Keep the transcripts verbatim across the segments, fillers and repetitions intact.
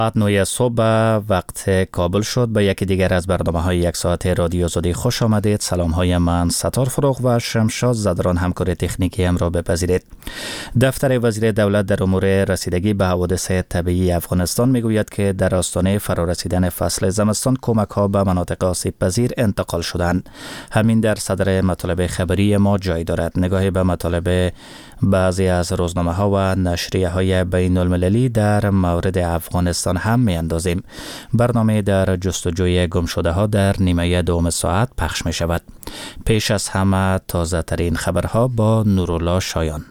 ساعت نه صبح وقت کابل شد. به یکی دیگر از برنامه‌های یک ساعت رادیو زودی خوش آمدید. سلام‌های من ستار فروغ و شمشاد زدران همکار تکنیکی هم را بپذیرید. دفتر وزیر دولت در امور رسیدگی به حوادث طبیعی افغانستان میگوید که در آستانه فرارسیدن فصل زمستان کمک‌ها به مناطق آسیب پذیر انتقال شدند. همین در صدر مطالب خبری ما جای دارد. نگاهی به مطالب بعضی از روزنامه‌ها و نشریه‌های بین‌المللی در مورد افغانستان هم می اندازیم. برنامه در جستجوی گمشده ها در نیمه دوم ساعت پخش می شود. پیش از همه تازه ترین خبرها با نورالله شایان.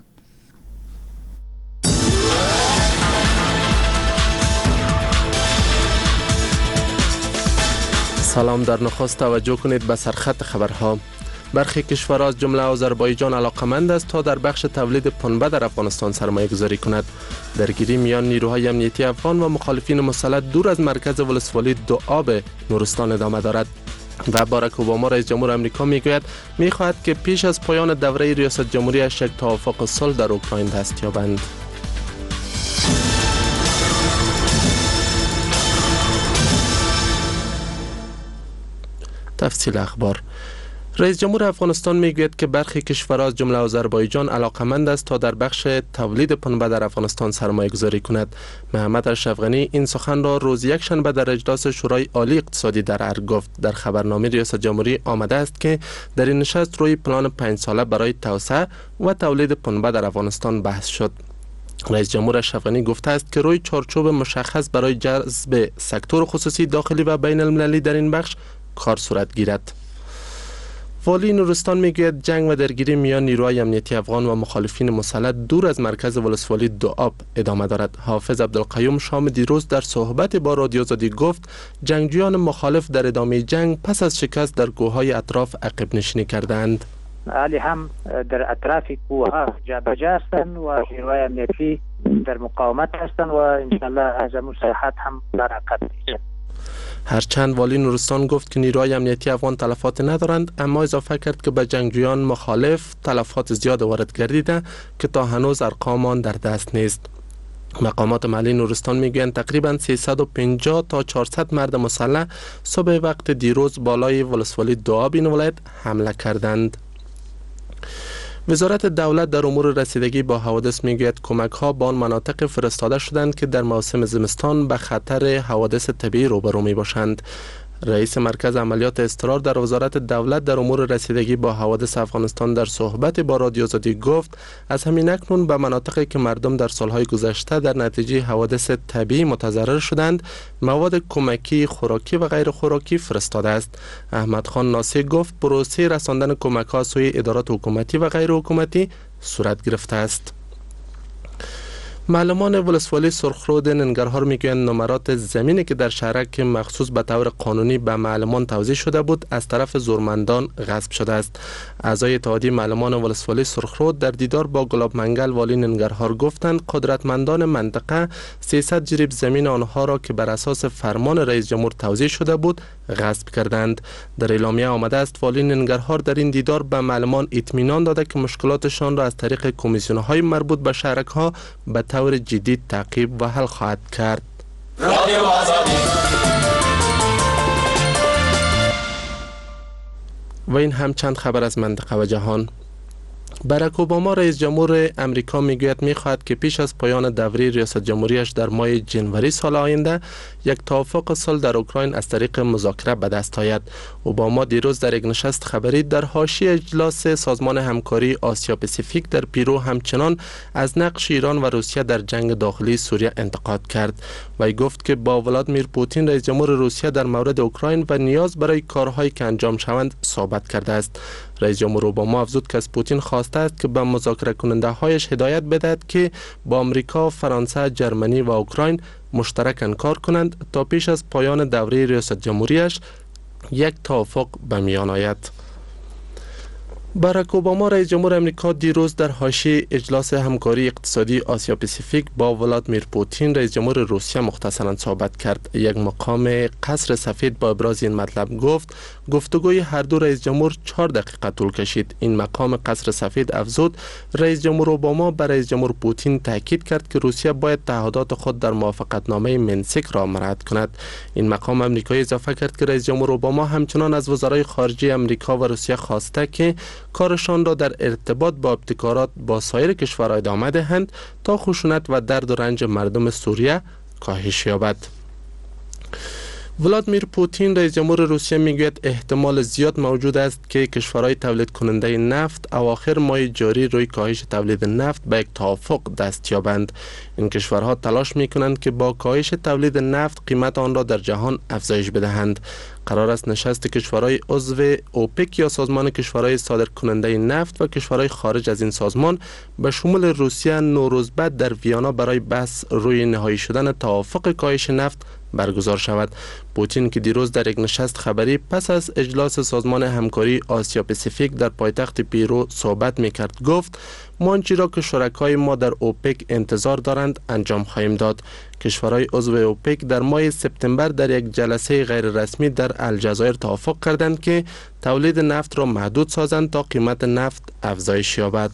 سلام. در نخست توجه کنید به سرخط خبرها. برخی کشورها از جمله آذربایجان علاقمند است تا در بخش تولید پنبه در افغانستان سرمایه گذاری کند. درگیری میان نیروهای امنیتی افغان و مخالفین مسلح دور از مرکز ولسوالی دوآب نورستان ادامه دارد. و باراک اوباما رئیس جمهور آمریکا میگوید میخواهد که پیش از پایان دوره ریاست جمهوریش یک توافق صلح در اوکراین دست یابند. تفصیل اخبار. رئیس جمهور افغانستان میگوید که برخی کشورها از جمله آذربایجان علاقمند است تا در بخش تولید پنبه در افغانستان سرمایه گذاری کند. محمد اشرف غنی این سخن را روز یک شنبه در اجلاس شورای عالی اقتصادی در ارگ گفت. در خبرنامه ریاست جمهوری آمده است که در این نشست روی پلان پنج ساله برای توسعه و تولید پنبه در افغانستان بحث شد. رئیس جمهور اشرف غنی گفته است که روی چارچوب مشخص برای جذب سکتور خصوصی داخلی و بین المللی در این بخش کار صورت گیرد. والی نورستان میگوید جنگ و درگیری میان نیروهای امنیتی افغان و مخالفین مسلح دور از مرکز ولسوالی دوآب ادامه دارد. حافظ عبدالقیوم شام دیروز در صحبت با رادیو زودی گفت جنگجویان مخالف در ادامه جنگ پس از شکست در کوههای اطراف عقب نشینی کردند. علی هم در اطراف کوهها جابجا هستند و نیروهای امنیتی در مقاومت هستند و انشالله از امون ساحت هم در عقب نیستند. هرچند والی نورستان گفت که نیروهای امنیتی افغان تلفات ندارند، اما اضافه کرد که به جنگجویان مخالف تلفات زیاد وارد گردیده که تا هنوز ارقام آن در دست نیست. مقامات محلی نورستان میگویند تقریبا سیصد و پنجاه تا چهارصد مرد مسلح صبح وقت دیروز بالای ولسوالی دوآب این ولایت حمله کردند. وزارت دولت در امور رسیدگی با حوادث میگوید کمک ها به آن مناطق فرستاده شدند که در موسم زمستان به خطر حوادث طبیعی روبرو می باشند. رئیس مرکز عملیات اضطرار در وزارت دولت در امور رسیدگی با حوادث افغانستان در صحبت با رادیو زودی گفت از همین اکنون به مناطقی که مردم در سالهای گذشته در نتیجه حوادث طبیعی متضرر شدند مواد کمکی خوراکی و غیر خوراکی فرستاده است. احمد خان ناصری گفت پروسه رساندن کمک ها سوی ادارات حکومتی و غیر حکومتی صورت گرفته است. معلمان ولسوالی سرخرود ننگرهار میگویند نمرات زمینی که در شهرک مخصوص به طور قانونی به معلمان توزیع شده بود از طرف زورمندان غصب شده است. اعضای اتحادیه معلمان ولسوالی سرخرود در دیدار با گلاب منگل والی ننگرهار گفتند قدرتمندان منطقه سیصد جریب زمین آنها را که بر اساس فرمان رئیس جمهور توزیع شده بود غصب کردند. در اعلامیه آمده است والی ننگرهار در این دیدار به معلمان اطمینان داده که مشکلاتشان را از طریق کمیسیون‌های مربوط به شهرک‌ها به طور جدی تعقیب و حل خواهد کرد. و این هم چند خبر از منطقه و جهان. باراک اوباما رئیس جمهور امریکا میگوید میخواهد که پیش از پایان دوره ریاست جمهوریش در ماه جنوری سال آینده یک توافق صلح در اوکراین از طریق مذاکره به دست آید. اوباما دیروز در یک نشست خبری در حاشیه اجلاس سازمان همکاری آسیا پاسیفیک در پیرو همچنان از نقش ایران و روسیه در جنگ داخلی سوریه انتقاد کرد و گفت که با ولادیمیر پوتین رئیس جمهور روسیه در مورد اوکراین و نیاز برای کارهایی که انجام شوند صحبت کرده است. رئیس جمهور اوباما افزود که از پوتین خواسته است که به مذاکره کننده هایش هدایت بدهد که با آمریکا، فرانسه، جرمنی و اوکراین مشترکاً کار کنند تا پیش از پایان دوره ریاست جمهوریش یک توافق به میان آید. باراک اوباما رئیس جمهور امریکا دیروز در حاشیه اجلاس همکاری اقتصادی آسیا پاسیفیک با ولادیمیر پوتین رئیس جمهور روسیه مختصراً صحبت کرد. یک مقام قصر سفید با ابراز این مطلب گفت گفتگوی هر دو رئیس جمهور چهار دقیقه طول کشید. این مقام قصر سفید افزود رئیس جمهور اوباما بر رئیس جمهور پوتین تاکید کرد که روسیه باید تعهدات خود در موافقتنامه منسک را مراعات کند. این مقام امریکایی اضافه کرد که رئیس جمهور اوباما همچنان از وزرای خارجه امریکا و روسیه خواسته که کارشان را در ارتباط با ابتکارات با سایر کشورها ادامه دهند تا خشونت و درد و رنج مردم سوریه کاهش یابد. ولادیمیر پوتین رئیس جمهور روسیه میگوید احتمال زیاد موجود است که کشورهای تولید کننده نفت اواخر ماه جاری روی کاهش تولید نفت به یک توافق دست یابند. این کشورها تلاش میکنند که با کاهش تولید نفت قیمت آن را در جهان افزایش بدهند. قرار است نشست کشورهای عضو اوپک یا سازمان کشورهای صادر کننده نفت و کشورهای خارج از این سازمان به شمول روسیه نوروز بعد در ویانا برای بحث روی نهایی شدن توافق کاهش نفت برگزار شود. پوتین که دیروز در یک نشست خبری پس از اجلاس سازمان همکاری آسیا پاسیفیک در پایتخت پیرو صحبت میکرد گفت ما آنچه را که شرکای ما در اوپک انتظار دارند انجام خواهیم داد. کشورهای عضو اوپک در ماه سپتامبر در یک جلسه غیر رسمی در الجزایر توافق کردند که تولید نفت را محدود سازند تا قیمت نفت افزایش یابد.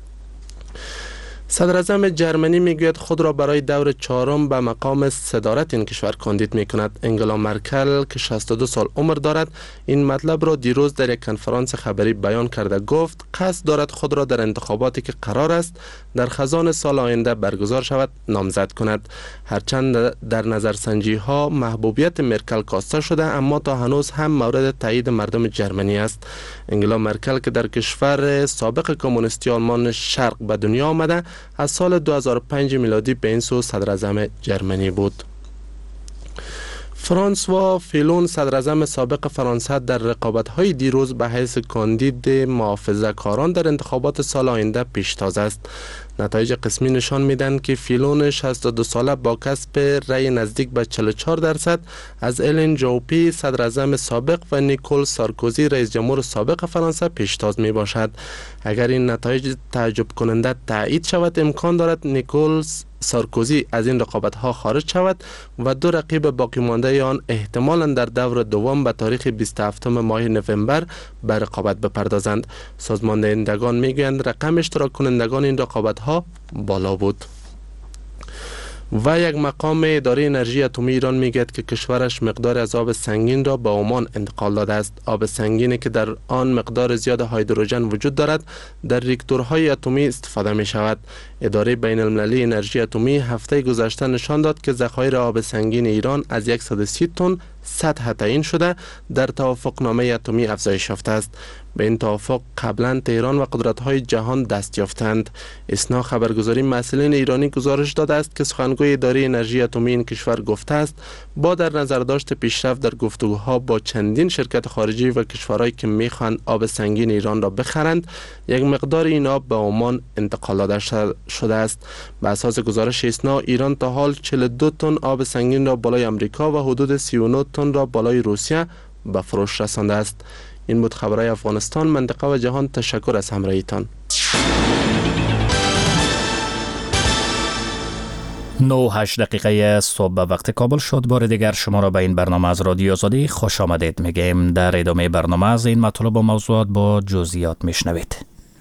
صدر اعظم جرمنی میگوید خود را برای دور چهارم به مقام صدارت این کشور کاندید میکند. انگلا مرکل که شصت و دو سال عمر دارد این مطلب را دیروز در یک کنفرانس خبری بیان کرده گفت قصد دارد خود را در انتخاباتی که قرار است در خزان سال آینده برگزار شود نامزد کند. هرچند در نظرسنجی ها محبوبیت مرکل کاسته شده اما تا هنوز هم مورد تایید مردم جرمنی است. انگلا مرکل که در کشور سابق کمونیستی آلمان شرق به دنیا آمده از سال دو هزار و پنج میلادی به این سو صدر اعظم جرمنی بود. فرانسوا فیلون صدر اعظم سابق فرانسه در رقابت‌های دیروز به حیث کاندید محافظه‌کاران در انتخابات سال آینده پیشتاز است. نتایج قسمی نشان میدن که فیلون شصت و دو ساله با کسب رأی نزدیک به چهل و چهار درصد از الن جوپی صدر اعظم سابق و نیکول سارکوزی رئیس جمهور سابق فرانسه پیشتاز می باشد. اگر این نتایج تعجب کننده تایید شود امکان دارد نیکول سارکوزی از این رقابت ها خارج شود و دو رقیب باقی مانده آن احتمالاً در دور دوم به تاریخ بیست و هفتم ماه نوامبر به رقابت بپردازند. سازمان دهندگان میگویند رقم اشتراک کنندگان این رقابت ها بالا بود. و یک مقام اداره انرژی اتمی ایران میگوید که کشورش مقدار از آب سنگین را به عمان انتقال داده است. آب سنگینی که در آن مقدار زیاد هیدروژن وجود دارد در ریاکتورهای اتمی استفاده می شود. اداره بین المللی انرژی اتمی هفته گذشته نشان داد که ذخایر آب سنگین ایران از صد و سی تن سطح تعیین شده در توافقنامه اتمی افزایش یافته است. به این توافق قبلا تهران و قدرت‌های جهان دست یافتند. اسنا خبرگزاری مسئولین ایرانی گزارش داده است که سخنگوی اداره انرژی اتمی این کشور گفته است با در نظر داشت پیشرفت در گفتگوها با چندین شرکت خارجی و کشورهایی که میخواهند آب سنگین ایران را بخرند یک مقدار این آب به عمان انتقال داده شده است. به اساس گزارش اسنا ایران تا حال چهل و دو تن آب سنگین را بالای امریکا و حدود سی و نه تن را بالای روسیه به فروش رسانده است. این بود خبرهای افغانستان، منطقه و جهان. تشکر از همراهیتان. نه هشت دقیقه صبح به وقت کابل شد. بار دیگر شما را به این برنامه از رادیو آزادی خوش آمدید میگیم. در ادامه برنامه از این مطالب و موضوعات با جزئیات میشنوید.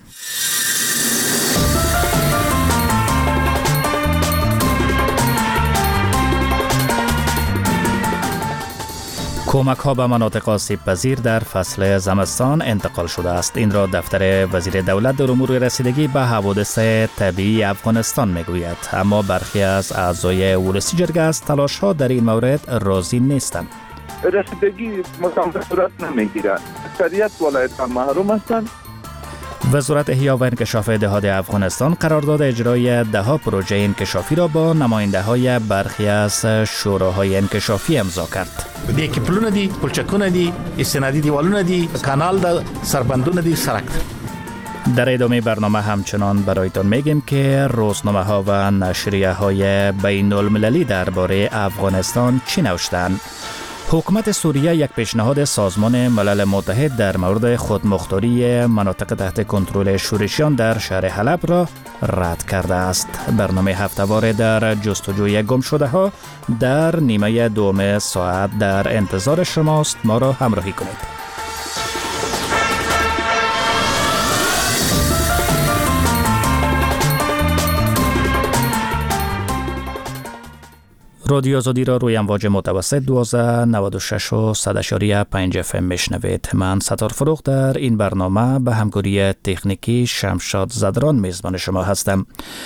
کمک ها به مناطق آسیب پذیر در فصل زمستان انتقال شده است. این را دفتر وزیر دولت در امور رسیدگی به حوادث طبیعی افغانستان میگوید. اما برخی از اعضای ولسی جرگه از تلاش ها در این مورد راضی نیستند. رسیدگی مکمل صورت نمیگیرد. اکثریت ولایت محروم هستند. وزارت احیا و انکشاف دهات افغانستان قرارداد اجرای ده ها پروژه انکشافی را با نماینده های برخی از شوراهای انکشافی امضا کرد. دی کپلونه دی، پلچکونه دی، استنادی دیوالونه دی، کانال دا، سربندونه دی، سرک. در ادامه برنامه همچنان برایتان میگیم که روزنامه ها و نشریه های بین المللی درباره افغانستان چی نوشتند. حکومت سوریه یک پیشنهاد سازمان ملل متحد در مورد خودمختاری مناطق تحت کنترل شورشیان در شهر حلب را رد کرده است. برنامه هفته‌وار در جستجوی گم شده ها در نیمه دوم ساعت در انتظار شماست. ما را همراهی کنید. رادیو آزادی را روی امواج متوسط دوازده نود و شش و صد اشاری پنج اف ام میشنوید. من ستار فروغ در این برنامه به همکاری تکنیکی شمشاد زدران میزبان شما هستم.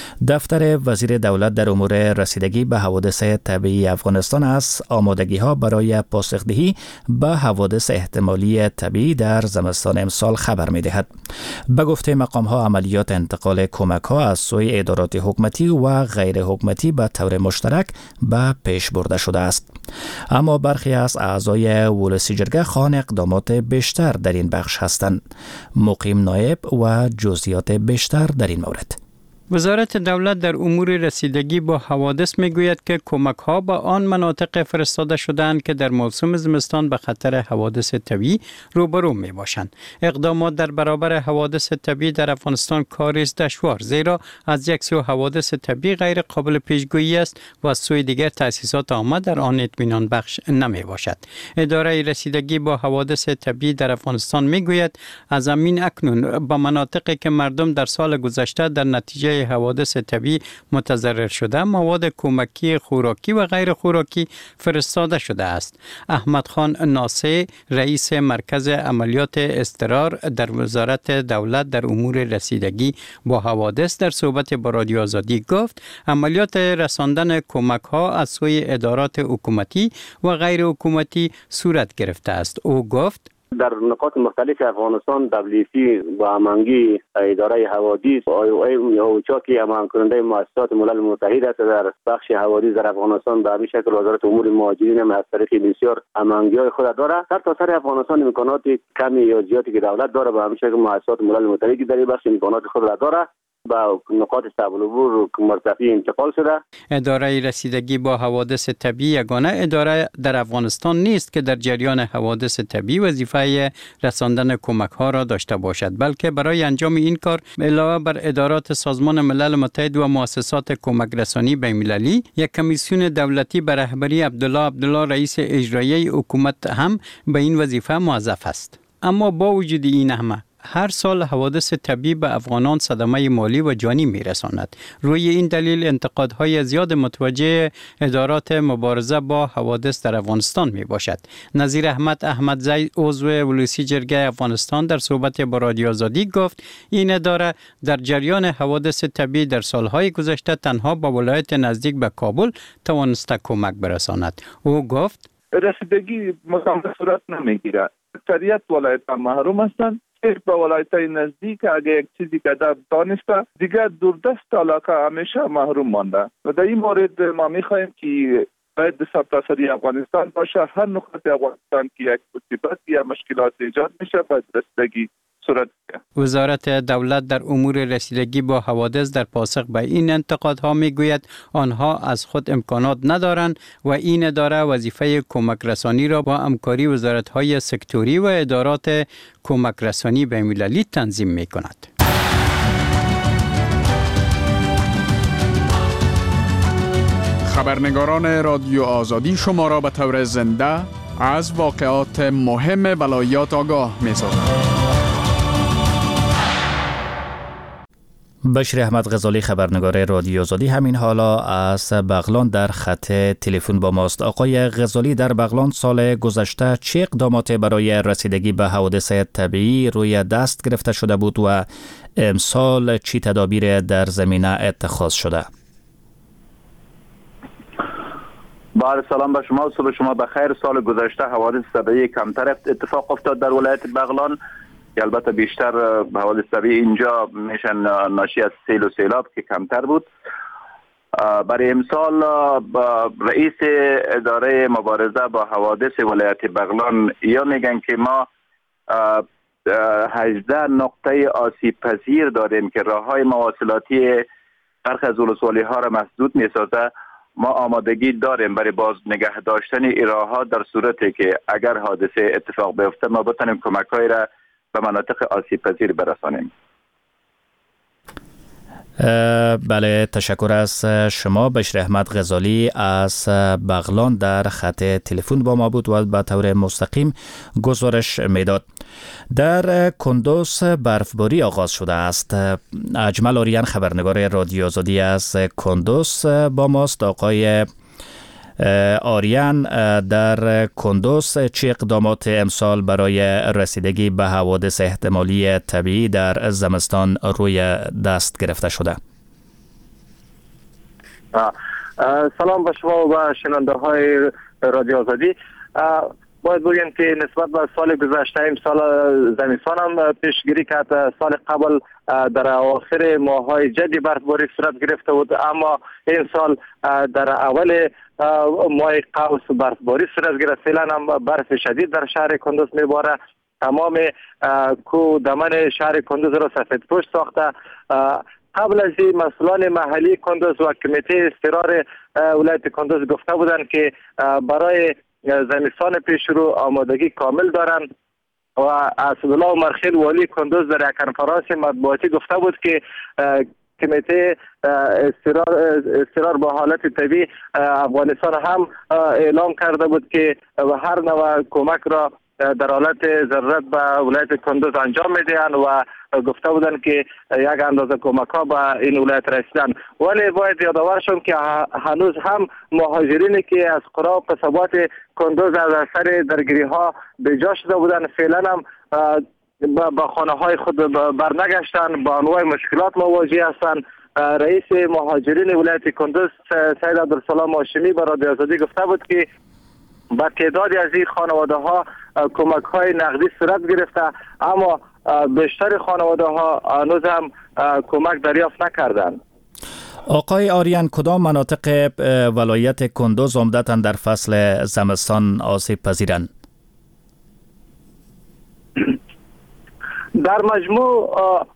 دفتر وزیر دولت در امور رسیدگی به حوادث طبیعی افغانستان از آمادگی ها برای پاسخدهی به حوادث احتمالی طبیعی در زمستان امسال خبر می دهد. به گفته مقام ها عملیات انتقال کمک ها از سوی ادارات حکومتی و غیر حکومتی به طور مشترک به پیش برده شده است. اما برخی از اعضای ولسی جرگه خواهان اقدامات بیشتر در این بخش هستند. مقیم نایب و جزئیات بیشتر در این مورد. وزارت دولت در امور رسیدگی با حوادث میگوید که کمک ها به آن مناطق فرستاده شدند که در موسم زمستان به خطر حوادث طبیعی روبرو می باشند. اقدامات در برابر حوادث طبیعی در افغانستان کاری است دشوار، زیرا از یک سو حوادث طبیعی غیر قابل پیشگویی است و از سوی دیگر تأسیسات عامه در آن اطمینان بخش نمی باشد. اداره رسیدگی با حوادث طبیعی در افغانستان میگوید از همین اکنون به مناطقی که مردم در سال گذشته در نتیجه حوادث طبیعی متضرر شده مواد کمکی خوراکی و غیر خوراکی فرستاده شده است. احمد خان ناصر، رئیس مرکز عملیات اضطرار در وزارت دولت در امور رسیدگی با حوادث در صحبت با رادیو آزادی گفت عملیات رساندن کمک ها از سوی ادارات حکومتی و غیر حکومتی صورت گرفته است. او گفت در نقاط مختلف افغانستان دبلیو سی و هماهنگی اداره حوادث آی او ای یا اوچا که همان کننده مؤسسات ملل متحد است در بخش حوادث در افغانستان به همین شکل وزارت امور مهاجرین هم از طریق بسیار هماهنگی‌های خود داره. در تا سر افغانستان امکانات کمی یا زیادی که دولت داره به همین شکل مؤسسات ملل متحد در این بخش امکانات خود را داره با نقاط صعب العبور مرتفع انتقال شده. اداره رسیدگی با حوادث طبیعی یگانه اداره در افغانستان نیست که در جریان حوادث طبیعی وظیفه رساندن کمک ها را داشته باشد، بلکه برای انجام این کار علاوه بر ادارات سازمان ملل متحد و مؤسسات کمک رسانی بین‌المللی، یک کمیسیون دولتی به رهبری عبدالله عبدالله رئیس اجرایی حکومت هم به این وظیفه موظف است. اما با وجود این همه هر سال حوادث طبیعی به افغانان صدمه مالی و جانی میرساند. روی این دلیل انتقادهای زیاد متوجه ادارات مبارزه با حوادث در افغانستان می باشد. نظیر احمد احمدزی، عضو ولسی جرگه افغانستان، در صحبت با رادیو آزادی گفت این اداره در جریان حوادث طبیعی در سالهای گذشته تنها با ولایت نزدیک به کابل توانسته کمک برساند. او گفت رسیدگی مکمل صورت نمیگیره. اکثریت ولایت محروم هستند. به ولایت‌های نزدیک اگه یک چیزی که در دانسته دیگر دوردست علاقه همیشه محروم مانده و در این مورد ما می‌خواهیم که باید سرتاسری افغانستان باشه. هر نقطه افغانستان که یک مصیبت یا مشکلات ایجاد میشه باید رسیدگی صورت بگیرد. وزارت دولت در امور رسیدگی با حوادث در پاسخ به این انتقادها میگوید آنها از خود امکانات ندارند و این اداره وظیفه کمک رسانی را با همکاری وزارت‌های سکتوری و ادارات کمک رسانی بین‌المللی تنظیم می‌کند. خبرنگاران رادیو آزادی شما را به طور زنده از واقعات مهم ولایات آگاه می‌سازند. بشیر احمد غزالی، خبرنگار رادیو آزادی، همین حالا از بغلان در خط تلفن با ماست. آقای غزالی، در بغلان سال گذشته چه اقدامات برای رسیدگی به حوادث طبیعی روی دست گرفته شده بود و امسال چی تدابیر در زمینه اتخاذ شده؟ با سلام به شما و صبح شما بخیر. سال گذشته حوادث طبیعی کمتر اتفاق افتاد در ولایت بغلان که البته بیشتر حوادث طبیعی اینجا میشن ناشی از سیل و سیلاب که کمتر بود. برای امسال رئیس اداره مبارزه با حوادث ولایت بغلان یا میگن که ما هجده نقطه آسیب پذیر داریم که راه های مواصلاتی برخی از ولسوالی ها را مسدود میسازه ما آمادگی داریم برای باز نگه داشتن این راه‌ها در صورتی که اگر حادثه اتفاق بیفته ما بتونیم کمک‌های را به مناطق آسیب پذیر برسانیم. بله، تشکر از شما. بشیر احمد غزالی از بغلان در خط تلفن با ما بود و به طور مستقیم گزارش میداد. در کندوز برفباری آغاز شده است. اجمل آریان خبرنگار رادیو آزادی از کندوز با ماست. آقای آریان، در کندوز چه اقدامات امسال برای رسیدگی به حوادث احتمالی طبیعی در زمستان روی دست گرفته شده؟ سلام به شما و شنونده های رادیو آزادی. باید بگیم که نسبت به سال گذشته امسال زمستان هم پیشگیری کرد. سال قبل در آخر ماه‌های جدی برفباری صورت گرفته بود، اما این سال در اول ماه قوس برفباری صورت گرفت. فعلا هم برف شدید در شهر کندوز میباره. تمام کو دمن شهر کندوز را سفید پوش ساخته. قبل از این مسئولان محلی کندوز و کمیته اضطرار ولایت کندوز گفته بودند که برای زمستان پیش رو آمادگی کامل دارند و اسدالله عمرخیل والی کندوز در یک کنفرانس مطبوعاتی گفته بود که کمیته اضطرار اضطرار با حالت طبیعی افغانستان هم اعلام کرده بود که هر نوع کمک را در حالت ضرورت به ولایت کندوز انجام میدهند و گفته بودند که یک اندازه کمک ها به این ولایت رسیدن. ولی باید یادآور شم که هنوز هم مهاجرینی که از قرا و قصبات کندوز از اثر درگیری ها به جا شده بودند فعلا هم به خانه های خود برنگشتن، با انواع مشکلات مواجه هستند. رئیس مهاجرین ولایت کندوز سید عبدالسلام هاشمی به رادیو آزادی گفته بود که با تعدادی از این خانواده ها کمک های نقدی صورت گرفته، اما بیشتر خانواده ها هنوز هم کمک دریافت نکردند. آقای آریان، کدام مناطق ولایت کندوز عمدتاً در فصل زمستان آسیب پذیرند؟ در مجموع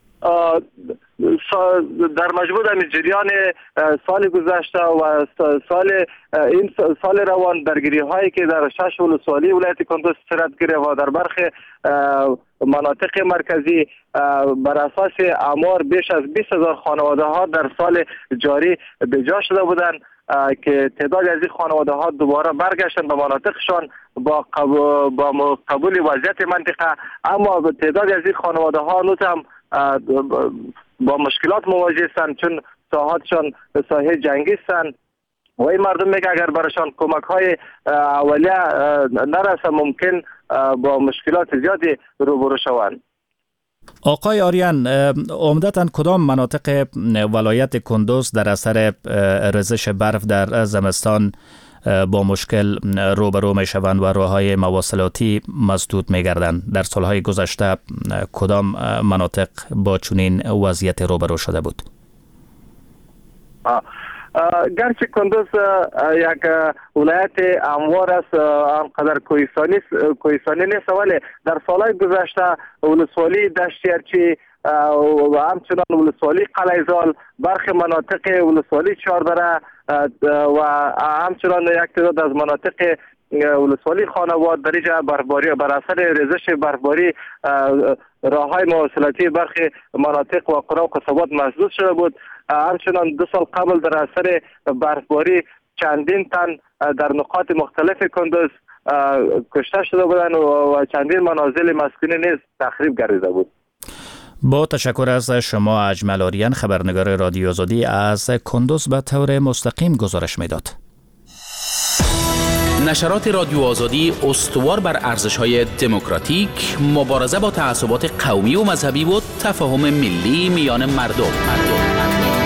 در مجموع در جریان سال گذشته و سال این سال روان درگیری هایی که در شش ولسوالی ولایت کندوز صورت گرفت و در برخی مناطق مرکزی بر اساس آمار بیش از بیست هزار خانواده ها در سال جاری به جا شده بودند که تعدادی از این خانواده ها دوباره برگشتن به مناطقشان با قبول, با قبول وضعیت منطقه، اما تعدادی از این خانواده ها هنوز هم با مشکلات مواجه هستند چون ساحاتشان ساحه جنگی هستند و این مردم میگه اگر برایشان کمک های اولیه نرسه ممکن با مشکلات زیادی روبرو شوند. آقای آریان، عمدتاً کدام مناطق ولایت کندوز در اثر ریزش برف در زمستان با مشکل روبرو می شوند و راههای مواصلاتی مسدود می گردند؟ در سالهای گذشته کدام مناطق با چنین وضعیت روبرو شده بود؟ گرچه کندوز یک ولایت هموار است، آنقدر کوهستانی کوهستانی نیست، ولی در سالهای گذشته ولسوالی دشتیرچی و همچنان ولسوالی قلعه‌زال، برخی مناطق ولسوالی چهاردره و همچنان یک تعداد از مناطق ولسوالی خانواد در اینجا برفباری بر اثر ریزش برفباری راههای مواصلاتی برخی مناطق و قرا و قصبات مسدود شده بود. همچنان دو سال قبل در اثر برفباری چندین تن در نقاط مختلف کندوز کشته شده بودند و چندین منازل مسکونی نیز تخریب گردیده بود. با تشکر از شما اجمل آریان خبرنگار رادیو آزادی از کندوز به طور مستقیم گزارش میداد. نشرات رادیو آزادی استوار بر ارزش‌های دموکراتیک، مبارزه با تعصبات قومی و مذهبی و تفاهم ملی میان مردم. مردم.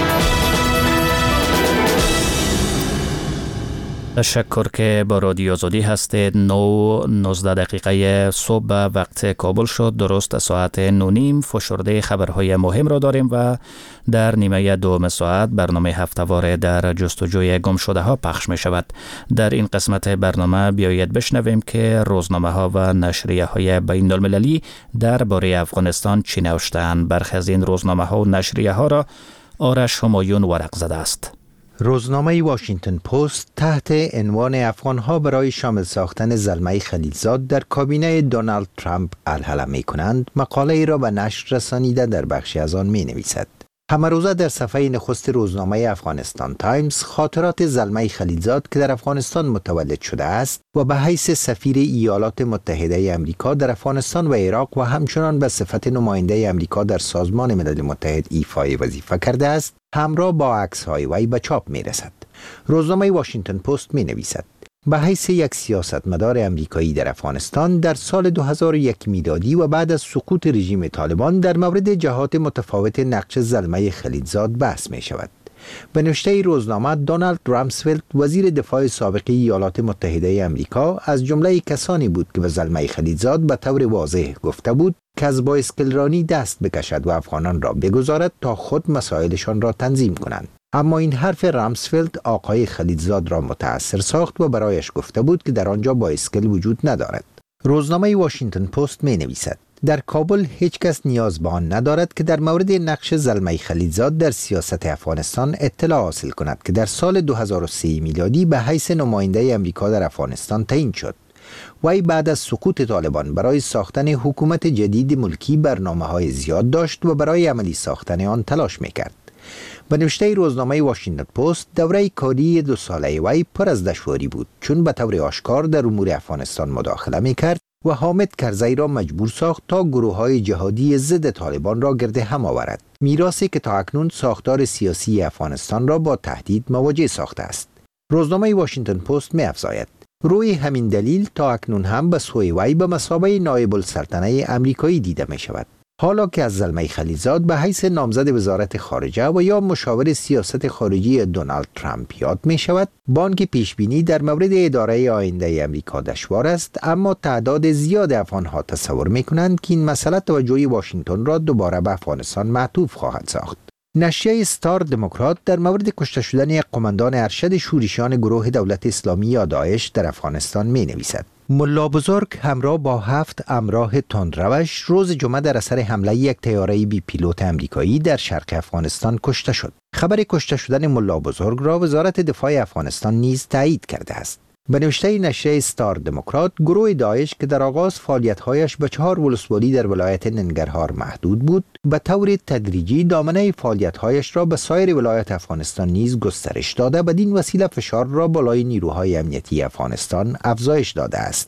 تشکر که با رادیو آزادی هستید. نو نوزده دقیقه صبح وقت کابل شد، درست ساعت نو نیم. فشرده خبرهای مهم را داریم و در نیمه دوم ساعت برنامه هفته‌وار در جستجوی گم شده ها پخش می شود. در این قسمت برنامه بیایید بشنویم که روزنامه ها و نشریه های بین المللی درباره افغانستان چی نوشته‌اند. برخی از این روزنامه ها و نشریه ها را آرش همایون ورق زده است. روزنامه واشنگتن پست تحت عنوان افغان‌ها برای شامل ساختن زلمه خلیلزاد در کابینه دونالد ترامپ الحلم می‌کنند مقاله ای را به نشر رسانیده در بخشی از آن می‌نویسد. همروزه در صفحه نخست روزنامه افغانستان تایمز خاطرات زلمه خلیلزاد که در افغانستان متولد شده است و به حیث سفیر ایالات متحده امریکا در افغانستان و عراق و همچنان به صفت نماینده امریکا در سازمان ملل متحد ایفای وظیفه کرده است، همراه با عکس‌های وی به چاپ می‌رسد. روزنامه واشنگتن پست می‌نویسد: به حیث یک سیاستمدار امریکایی در افغانستان در سال دو هزار و یک میلادی و بعد از سقوط رژیم طالبان در مورد جهات متفاوت نقش زلمه خلیلزاد بحث می شود. به نوشته روزنامه، دونالد رامسفلد وزیر دفاع سابق ایالات متحده امریکا از جمله کسانی بود که به زلمه خلیلزاد به طور واضح گفته بود که از بایسکلرانی دست بکشد و افغانان را بگذارد تا خود مسائلشان را تنظیم کنند. اما این حرف رامسفلد آقای خلیلزاد را متأثر ساخت و برایش گفته بود که در آنجا بایسکل وجود ندارد. روزنامه واشنگتن پست می نویسد: در کابل هیچ کس نیاز به آن ندارد که در مورد نقش زلمه خلیلزاد در سیاست افغانستان اطلاع حاصل کند که در سال دو هزار و سه میلادی به حیث نماینده امریکا در افغانستان تعیین شد. وی بعد از سقوط طالبان برای ساختن حکومت جدید ملکی برنامه‌های زیاد داشت و برای عملی ساختن آن تلاش می‌کرد. به نوشته روزنامه واشنگتن پست، دوره کاری دو ساله وی پر از دشواری بود، چون به طور آشکار در امور افغانستان مداخله می‌کرد و حامد کرزی را مجبور ساخت تا گروه‌های جهادی ضد طالبان را گرد هم آورد. میراثی که تا اکنون ساختار سیاسی افغانستان را با تهدید مواجه ساخته است. روزنامه واشنگتن پست می‌افزاید: روی همین دلیل تا اکنون هم به سوی وی به مثابه نایب السلطنه امریکایی دیده می‌شود. حالا که از زلمه خلیلزاد به حیث نامزد وزارت خارجه و یا مشاور سیاست خارجی دونالد ترامپ یاد می شود، بانک پیشبینی در مورد اداره آینده امریکا دشوار است، اما تعداد زیاد افغانها تصور می کنند که این مسئله توجه واشنگتن را دوباره به افغانستان معطوف خواهد ساخت. نشریه ستار دموکرات در مورد کشته شدن یک قماندان ارشد شورشیان گروه دولت اسلامی یا داعش در افغانستان می نویسد: ملا بزرگ همراه با هفت همراه تندروش روز جمعه در اثر حمله یک طیاره بی پیلوت امریکایی در شرق افغانستان کشته شد. خبر کشته شدن ملا بزرگ را وزارت دفاع افغانستان نیز تایید کرده است. به نوشته نشریه ستار دموکرات، گروه داعش که در آغاز فعالیت‌هایش به چهار ولسوالی در ولایت ننگرهار محدود بود، به طور تدریجی دامنه فعالیت‌هایش را به سایر ولایات افغانستان نیز گسترش داده، بدین وسیله فشار را بالای نیروهای امنیتی افغانستان افزایش داده است.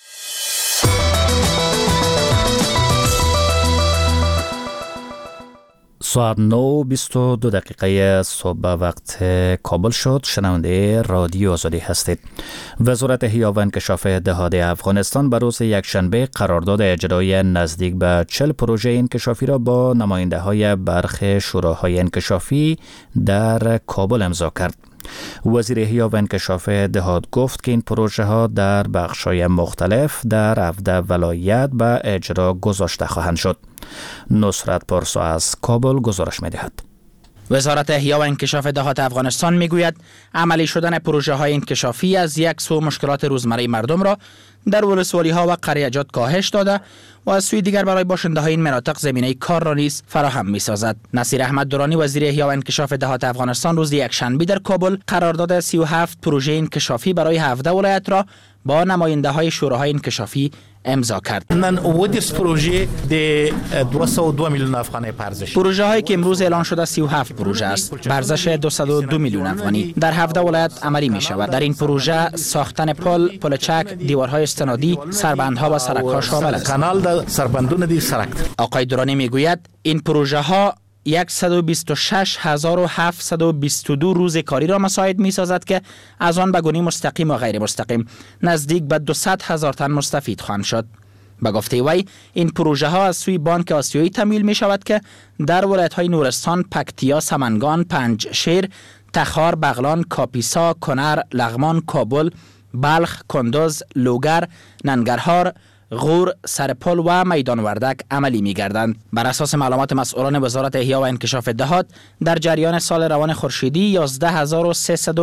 ساعت نو بیست و دو دقیقه صبح وقت کابل شد. شنونده رادیو آزادی هستید. وزارت احیا و انکشاف دهات افغانستان به روز یکشنبه قرارداد اجرای نزدیک به چهل پروژه انکشافی را با نماینده های برخی شوراهای انکشافی در کابل امضا کرد. وزیر احیا و انکشاف دهات گفت که این پروژه ها در بخش‌های مختلف در هفده ولایت به اجرا گذاشته خواهند شد. نصرت پارسا از کابل گزارش می‌دهد. وزارت احیا و انکشاف دهات افغانستان میگوید عملی شدن پروژه های انکشافی از یک سو مشکلات روزمره مردم را در ولسوالی ها و قریجات کاهش داده و از سوی دیگر برای باشنده های این مناطق زمینه کار را نیز فراهم می سازد. نصیر احمد درانی وزیر احیا و انکشاف دهات افغانستان روز یکشنبه در کابل قرارداد سی و هفت پروژه انکشافی برای هفده ولایت را با نماینده های شوراهای انکشافی امضا کرد. نن اوت پروژه د دویست و دو میلیون افغانی ارزش. پروژه هایی که امروز اعلان شده سی و هفت پروژه است. ارزش دویست و دو میلیون افغانی در هفده ولایت عملی می شود. در این پروژه ساختن پل، پل چک، دیوارهای استنادی، سربندها و سرک‌ها شامل است. کانال در سربندون دی سرک. آقای درانی میگوید این پروژه ها صد و بیست و شش هزار و هفتصد و بیست و دو روز کاری را مساعد می سازد که از آن به گونه مستقیم و غیر مستقیم نزدیک به دویست هزار تن مستفید خواهند شد. به گفته وی این پروژه ها از سوی بانک آسیایی تمویل می شود که در ولایت های نورستان، پکتیا، سمنگان، پنجشیر، تخار، بغلان، کاپیسا، کنر، لغمان، کابل، بلخ، کندز، لوگر، ننگرهار، غور، سرپل و میدان وردک عملی می گردند. بر اساس معلومات مسئولان وزارت احیا و انکشاف دهات در جریان سال روان خورشیدی یازده هزار و سیصد و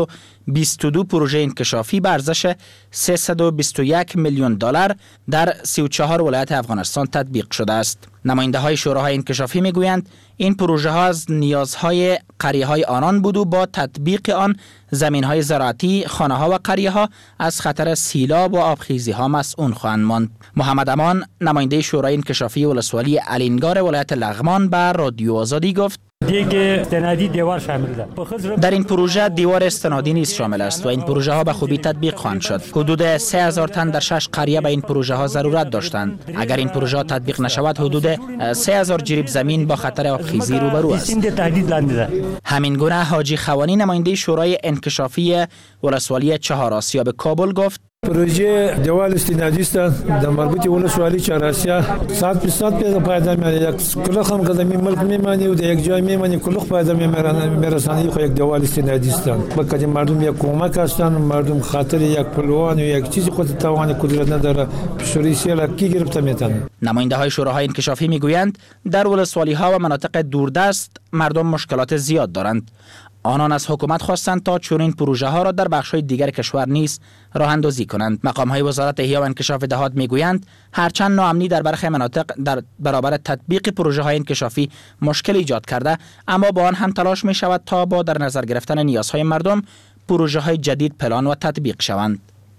بیست و دو پروژه انکشافی به ارزش سیصد و بیست و یک میلیون دلار در سی و چهار ولایت افغانستان تطبیق شده است. نماینده های شوراهای انکشافی میگویند این پروژه ها از نیازهای قریه های آنان بود و با تطبیق آن زمین های زراعتی، خانه ها و قریه ها از خطر سیلاب و آبخیزی ها مسئول خواهند ماند. محمد امان نماینده شورای انکشافی ولسوالی الینگار ولایت لغمان به رادیو آزادی گفت دیگه استنادی دیوار شامل ده. در این پروژه دیوار استنادی نیز شامل است و این پروژه ها به خوبی تطبیق خواهند شد. حدود سه هزار تن در شش قریه به این پروژه ها ضرورت داشتند. اگر این پروژه ها تطبیق نشود حدود سه هزار جریب زمین با خطر آبخیزی روبرو است. همین گونه حاجی خوانی نماینده شورای انکشافی ولسوالی چهار آسیا به کابل گفت پروژه دیوار استنادی است در مربوط ولسوالی چهار آسیا صد درصد پیدا پایدار میاد. یک کلوخ هم قدمی ملک میمانی و در یک جای میمانی کلوخ پایدار میرسانی. خو یک دیوار استنادی است. با کدی مردم یک کمک هستند، مردم خاطر یک پلوان و یک چیزی خود توان قدرت نداره شوری سیل کی گرفته میتونه. نماینده های شوراهای انکشافی میگویند در ولسوالی ها و مناطق دوردست مردم مشکلات زیاد دارند. آنان از حکومت خواستند تا چنین پروژه ها را در بخش‌های دیگر کشور نیز راه اندازی کنند. مقام‌های وزارت احیا و انکشاف دهات میگویند هرچند ناامنی در برخی مناطق در برابر تطبیق پروژه های انکشافی مشکل ایجاد کرده، اما با آن هم تلاش می شود تا با در نظر گرفتن نیازهای مردم پروژه های جدید پلان و تطبیق شوند.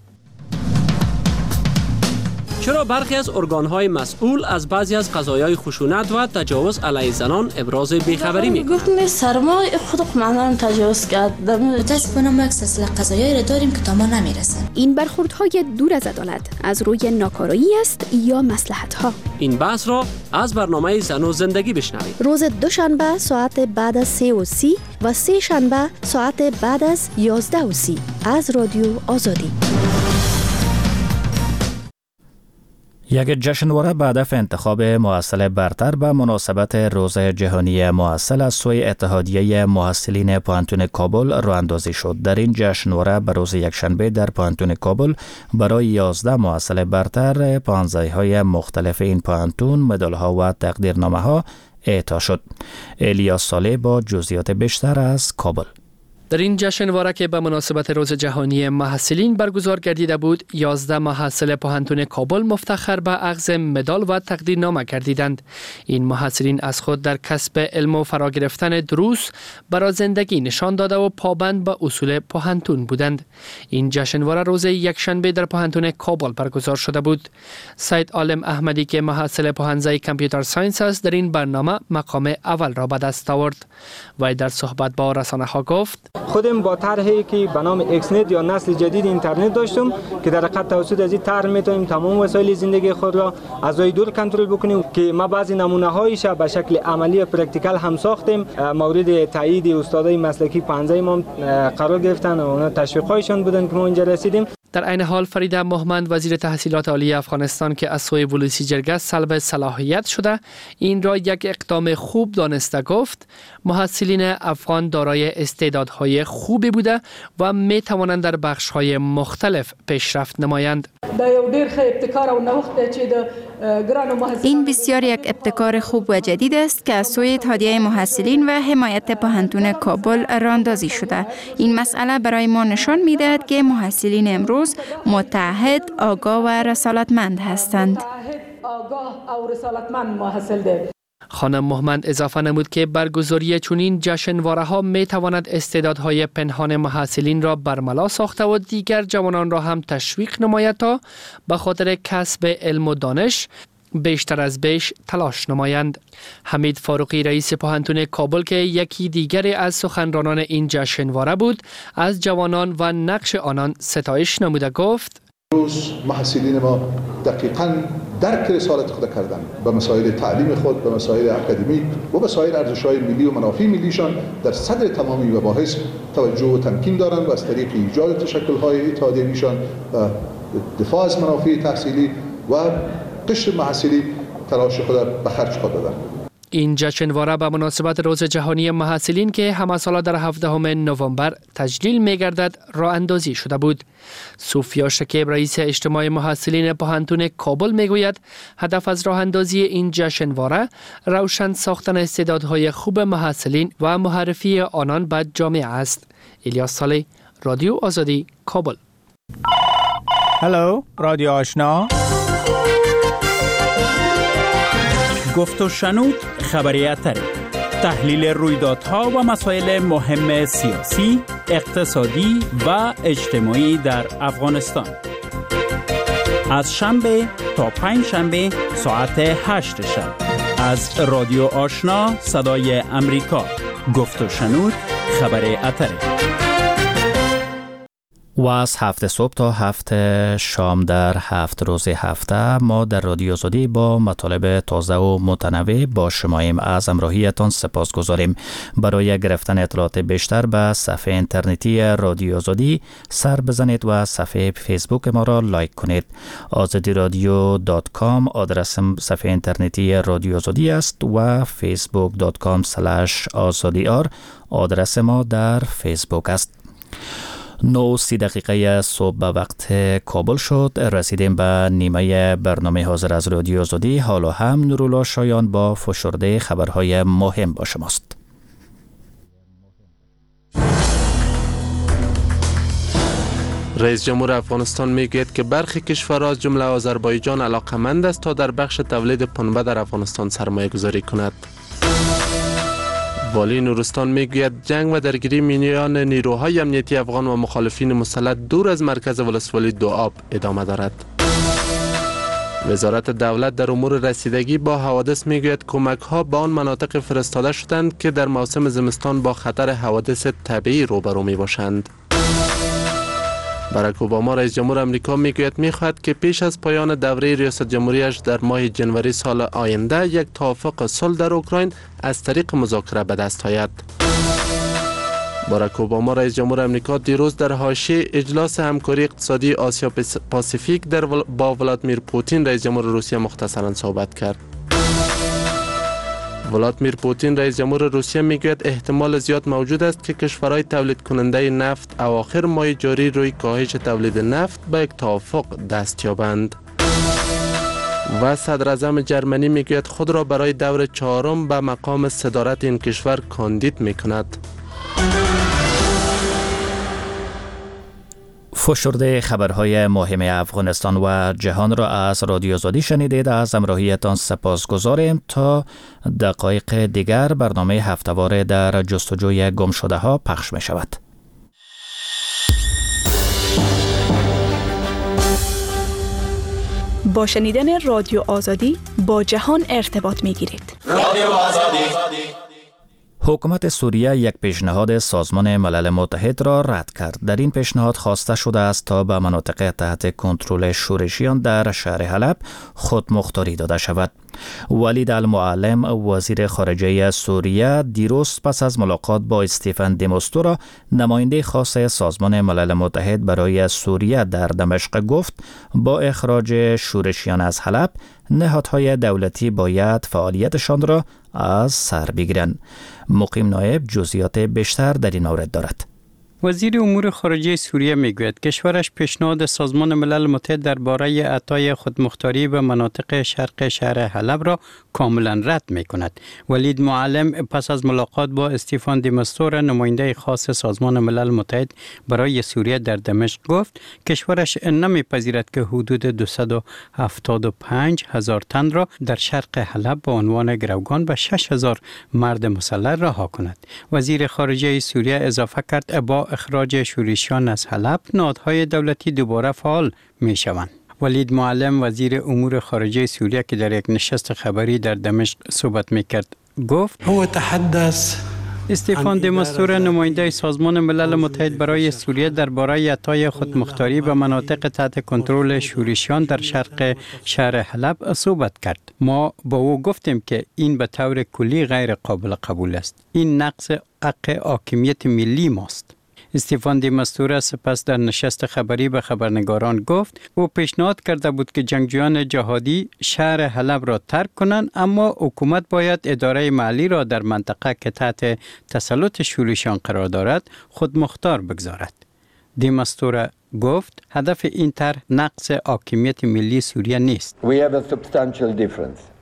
چرا برخی از ارگان‌های مسئول از بعضی از قضایای خشونت و تجاوز علیه زنان ابراز بیخبری می‌کنند؟ گفتم سرمای خود منم تجاوز کرد. متاسفانه ما یک سلسله قضایایی را داریم که تا ما نمیرسن. این برخوردهای دور از عدالت از روی ناکارایی است یا مصلحت‌ها؟ این بحث را از برنامه زن و زندگی بشنوید. روز دوشنبه ساعت بعد از سه و سی و سه شنبه ساعت بعد از یازده و سی از رادیو آزادی. یک جشنواره به هدف انتخاب محصل برتر به مناسبت روز جهانی محصل از سوی اتحادیه محصلین پوهنتون کابل راه اندازی شد. در این جشنواره به روز یکشنبه در پوهنتون کابل برای یازده محصل برتر پانزده‌های مختلف این پوهنتون مدال‌ها و تقدیرنامه‌ها اعطا شد. الیاس صالح با جزئیات بیشتر از کابل. در این جشنواره که به مناسبت روز جهانی محصلین برگزار گردیده بود، یازده محصل پوهنتون کابل مفتخر به اخذ مدال و تقدیرنامه گردیدند. این محصلین از خود در کسب علم و فرا گرفتن دروس برای زندگی نشان داده و پابند به اصول پوهنتون بودند. این جشنواره روز یکشنبه در پوهنتون کابل برگزار شده بود. سید عالم احمدی که محصل پوهنځی کامپیوتر ساینس است در این برنامه مقام اول را به دست آورد. و در صحبت با رسانه‌ها گفت خودم با طرحی که به نام اکسنت یا نسل جدید اینترنت داشتم که در حقیقت توسط از این طرح میتونیم تمام وسایل زندگی خود را از روی دور کنترل بکنیم که ما بعضی نمونه هایش به شکل عملی و پرکتیکال هم ساختیم. مورد تایید استادای مسلکی پانزده ما قرار گرفتن و اونا تشویقایشان بودن که ما اینجا رسیدیم. در عین حال فریده مهمند وزیر تحصیلات عالی افغانستان که از سوی ولسی جرگه سلب صلاحیت شده این را یک اقدام خوب دانسته گفت محصلین افغان دارای استعدادهای خوبی بوده و می توانند در بخش‌های مختلف پیشرفت نمایند. این بسیار یک ابتکار خوب و جدید است که از سوی اتحادیه محصلین و حمایت پوهنتون کابل راهاندازی شده. این مسئله برای ما نشان می‌دهد که محصلین امروز متعهد، آگاه و رسالتمند هستند. خانم مهمند اضافه نمود که برگزاری چنین جشنواره ها می تواند استعدادهای پنهان محصلین را برملا ساخته و دیگر جوانان را هم تشویق نماید تا به خاطر کسب علم و دانش بیشتر از بیش تلاش نمایند. حمید فاروقی رئیس پوهنتون کابل که یکی دیگر از سخنرانان این جشنواره بود از جوانان و نقش آنان ستایش نموده گفت روز محصلین ما دقیقاً درک رسالت خود کردن به مسائل تعلیم خود، به مسائل اکادمیک و به سایر ارزش‌های ملی و منافع ملیشان در صدر تمامی مباحث توجه و تمکین دارند و از طریق ایجاد تشکل‌های اتحادیه‌ایشان و دفاع از منافع تحصیلی و قشر محصلی تلاش خود به خرج خود دادند. این جشنواره به مناسبت روز جهانی محصلین که همه ساله در هفدهم نوامبر تجلیل می‌گردد راه اندازی شده بود. صوفیا شکیب رئیس اجتماع محصلین پوهنتون کابل میگوید هدف از راه اندازی این جشنواره روشن ساختن استعدادهای خوب محصلین و معرفی آنان به جامعه است. الیاس صالح، رادیو آزادی کابل. هلو رادیو آشنا، گفت و شنود خبری اتری، تحلیل رویدادها و مسائل مهم سیاسی، اقتصادی و اجتماعی در افغانستان. از شنبه تا پنج شنبه ساعت هشت شب از رادیو آشنا صدای امریکا. گفت و شنود خبری اتری. و از هفت صبح تا هفت شام در هفت روز هفته ما در رادیو آزادی با مطالب تازه و متنوع با شماییم. از همراهیتان سپاس گذاریم. برای گرفتن اطلاعات بیشتر به صفحه اینترنتی رادیو آزادی سر بزنید و صفحه فیسبوک ما را لایک کنید. آزادی رادیو دات کام آدرس صفحه اینترنتی رادیو آزادی است و فیسبوک دات کام سلش آزادی آر آدرس ما در فیسبوک است. نو سی دقیقه صبح به وقت کابل شد. رسیدیم به نیمه برنامه حاضر از رادیو آزادی. حالا هم نورالله شایان با فشرده خبرهای مهم با شماست. رئیس جمهور افغانستان میگوید که برخی کشورها از جمله آذربایجان علاقمند است تا در بخش تولید پنبه در افغانستان سرمایه گذاری کند. والی نورستان میگوید جنگ و درگیری میان نیروهای امنیتی افغان و مخالفین مسلح دور از مرکز ولسوالی دوآب ادامه دارد. وزارت دولت در امور رسیدگی با حوادث میگوید کمک ها به آن مناطق فرستاده شدند که در موسم زمستان با خطر حوادث طبیعی روبرو می باشند. باراک اوباما رئیس جمهور آمریکا میگوید میخواهد که پیش از پایان دوره ریاست جمهوریش در ماه جنوری سال آینده یک توافق صلح در اوکراین از طریق مذاکره به دست آید. باراک اوباما رئیس جمهور آمریکا دیروز در حاشیه اجلاس همکاری اقتصادی آسیا پاسیفیک در با ولادیمیر پوتین رئیس جمهور روسیه مختصراً صحبت کرد. ولادیمیر پوتین رئیس جمهور روسیه میگوید احتمال زیاد موجود است که کشورهای تولید کننده نفت اواخر ماه جاری روی کاهش تولید نفت به یک توافق دست یابند. و صدر اعظم جرمنی میگوید خود را برای دور چهارم به مقام صدارت این کشور کاندید میکند. فشرده خبرهای مهم افغانستان و جهان را از رادیو آزادی شنیدید. از همراهیتان سپاس گذاریم. تا دقایق دیگر برنامه هفته‌واره در جستجوی گم شده ها پخش می شود. با شنیدن رادیو آزادی با جهان ارتباط می گیرید. رادیو آزادی. حکومت سوریه یک پیشنهاد سازمان ملل متحد را رد کرد. در این پیشنهاد خواسته شده است تا به مناطق تحت کنترل شورشیان در شهر حلب خودمختاری داده شود. ولید المعلم وزیر خارجه سوریه دیروز پس از ملاقات با استیفن دی مستورا نماینده خاص سازمان ملل متحد برای سوریه در دمشق گفت با اخراج شورشیان از حلب نهادهای دولتی باید فعالیتشان را از سر بگیرند. مقیم نایب جزئیات بیشتر در این مورد دارد. وزیر امور خارجه سوریه میگوید کشورش پیشنهاد سازمان ملل متحد درباره اعطای خودمختاری به مناطق شرق شهر حلب را کاملا رد میکند. ولید معلم پس از ملاقات با استیفان دی مستور نماینده خاص سازمان ملل متحد برای سوریه در دمشق گفت کشورش نمیپذیرد که حدود دویست و هفتاد و پنج هزار تن را در شرق حلب به عنوان گروگان و شش هزار مرد مسلح رها کند. وزیر خارجه سوریه اضافه کرد با اخراج شورشیان از حلب نهادهای دولتی دوباره فعال می شوند. ولید معلم وزیر امور خارجه سوریه که در یک نشست خبری در دمشق صحبت می کرد گفت هو تحدث استیفان دی مستور نماینده سازمان ملل متحد برای سوریه درباره اعطای خودمختاری به مناطق تحت کنترل شورشیان در شرق شهر حلب صحبت کرد. ما با او گفتیم که این به طور کلی غیر قابل قبول است. این نقض حق حاکمیت ملی ماست. استیفان دی مستور سپس در نشست خبری به خبرنگاران گفت او پیشنهاد کرده بود که جنگجویان جهادی شهر حلب را ترک کنند، اما حکومت باید اداره محلی را در منطقه که تحت تسلط شورشیان قرار دارد خودمختار بگذارد. دی مستور گفت هدف این طرح نقض حاکمیت ملی سوریه نیست. We have a substantial difference.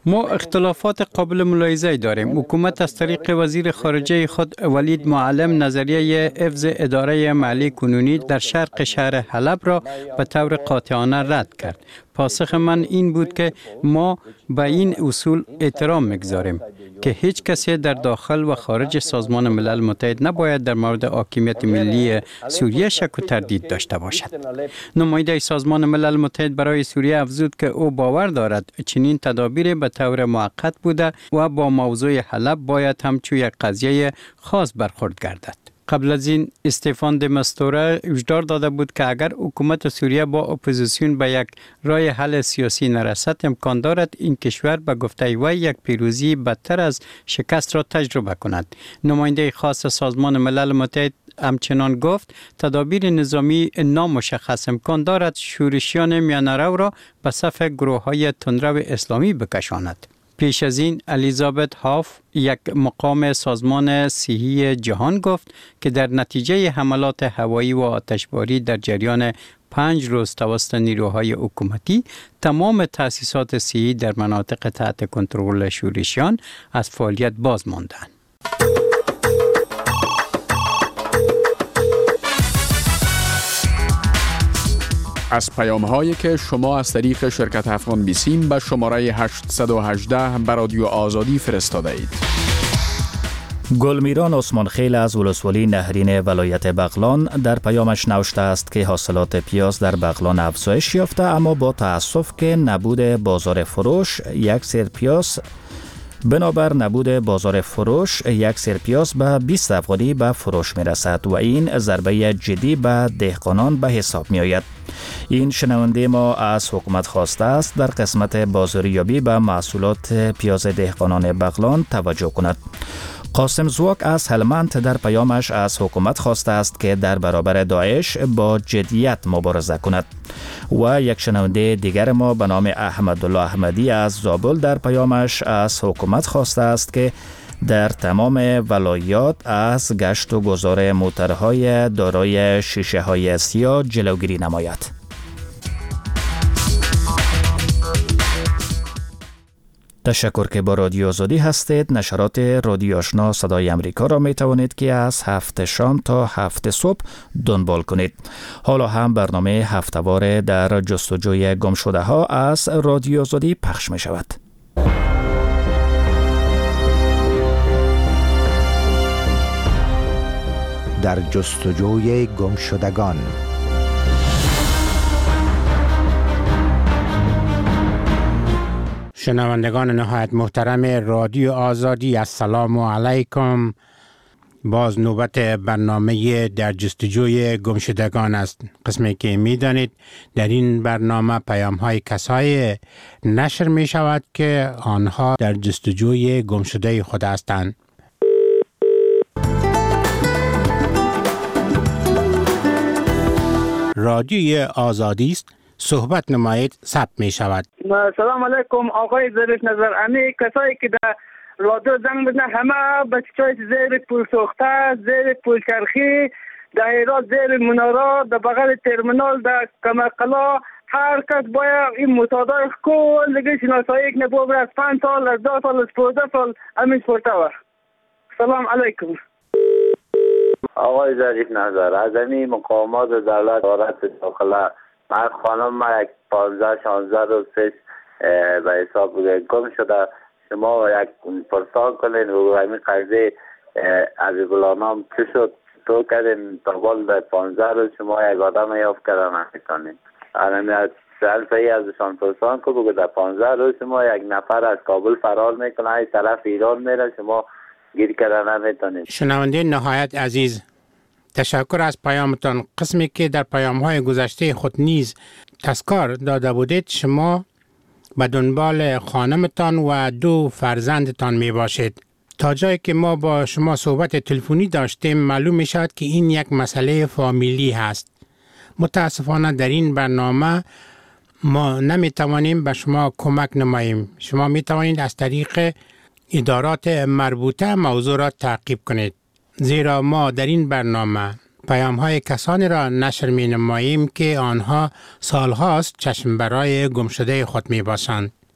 ما اختلافات قابل ملاحظه داریم. حکومت از طریق وزیر خارجه خود ولید معلم نظریه حفظ اداره محلی کنونی در شرق شهر حلب را به طور قاطعانه رد کرد. پاسخ من این بود که ما به این اصول احترام میگذاریم که هیچ کسی در داخل و خارج سازمان ملل متحد نباید در مورد حاکمیت ملی سوریه شک و تردید داشته باشد. نماینده سازمان ملل متحد برای سوریه افزود که او باور دارد چنین تدابیر به طور موقت بوده و با موضوع حلب باید همچون یک قضیه خاص برخورد گردد. قبل از این استفان د مستوره هشدار داده بود که اگر حکومت سوریه با اپوزیسیون به یک راه حل سیاسی نرسد امکان دارد این کشور به گفته وی یک پیروزی بدتر از شکست را تجربه کند. نماینده خاص سازمان ملل متحد همچنان گفت تدابیر نظامی نامشخص امکان دارد شورشیان میانه را به صف گروه‌های تندرو اسلامی بکشاند. پیش از این الیزابت هاف یک مقام سازمان صحی جهان گفت که در نتیجه حملات هوایی و آتشباری در جریان پنج روز توسط نیروهای حکومتی تمام تأسیسات صحی در مناطق تحت کنترل شورشیان از فعالیت باز ماندند. از پیام هایی که شما از طریق شرکت افغان بیسیم به شماره هشت یک هشت به رادیو آزادی فرستاده اید. گلمیران عثمان خیل از ولسوالی نهرین ولایت بغلان در پیامش نوشته است که حاصلات پیاز در بغلان افزایش یافته، اما با تأسف که نبود بازار فروش یک سیر پیاز بنابر نبود بازار فروش یک سیر پیاز به بیست افغانی به فروش می رسد و این ضربه جدی به دهقانان به حساب می آید. این شنونده ما از حکومت خواسته است در قسمت بازاریابی به محصولات پیاز دهقانان بغلان توجه کند. قاسم زواک از هلمند در پیامش از حکومت خواسته است که در برابر داعش با جدیت مبارزه کند. و یک شنونده دیگر ما به نام احمدالله احمدی از زابل در پیامش از حکومت خواسته است که در تمام ولایات از گشت و گذار موترهای دارای شیشه های سیاه جلوگیری نماید. تشکر که با رادیو آزادی هستید. نشرات رادیو آشنا صدای امریکا را می توانید که از هفت شام تا هفت صبح دنبال کنید. حالا هم برنامه هفته‌وار در جستجوی گم شده ها از رادیو آزادی پخش می شود. در جستجوی گم شدگان. شنوندگان نهایت محترم رادیو آزادی، السلام علیکم. باز نوبت برنامه در جستجوی گمشدگان است. قسمی که می دانید در این برنامه پیام های کسای نشر می شود که آنها در جستجوی گمشده خود هستند. رادیوی آزادی است. صحبت نمایید ثبت می شود. سلام علیکم آقای ظریف نظر. امی کسایی که در رادیو زنگ بزنن همه بچه‌های زیر پول سوخته، زیر پول چرخی، در هرات زیر منارات، در بغل ترمینال، در کمرقلا، هر کس باید این متادای کل دیگه شناسایی که نبود از پنج سال، از ده سال، از پانزده سال همین سپرده و سلام علیکم. آقای ظریف نظر از این مقامات دولت دارد داخله من خانم ما یک پانزده شانزده روز پیش به حساب گم شده. شما یک پرسان کنین و همین قضیه از گلانام چی شد تو کردین تا بال پانزده روز شما یک آدم یافت کردن نمیتونین. الان سلفهی ازشان پرسان که بگو در پانزده روز شما یک نفر از کابل فرار میکنه این طرف ایران میره شما گیر کردن نمیتونین. شنونده نهایت عزیز، تشکر از پیامتان. قسمی که در پیام‌های گذشته خود نیز تذکر داده بودید شما به دنبال خانمتان و دو فرزندتان می باشید. تا جایی که ما با شما صحبت تلفنی داشتیم معلوم می شود که این یک مسئله فامیلی هست. متاسفانه در این برنامه ما نمی توانیم به شما کمک نماییم. شما می توانید از طریق ادارات مربوطه موضوع را تعقیب کنید. زیرا ما در این برنامه پیام های کسانی را نشر می نماییم که آنها سالهاست چشم برای گمشده خود می باشند.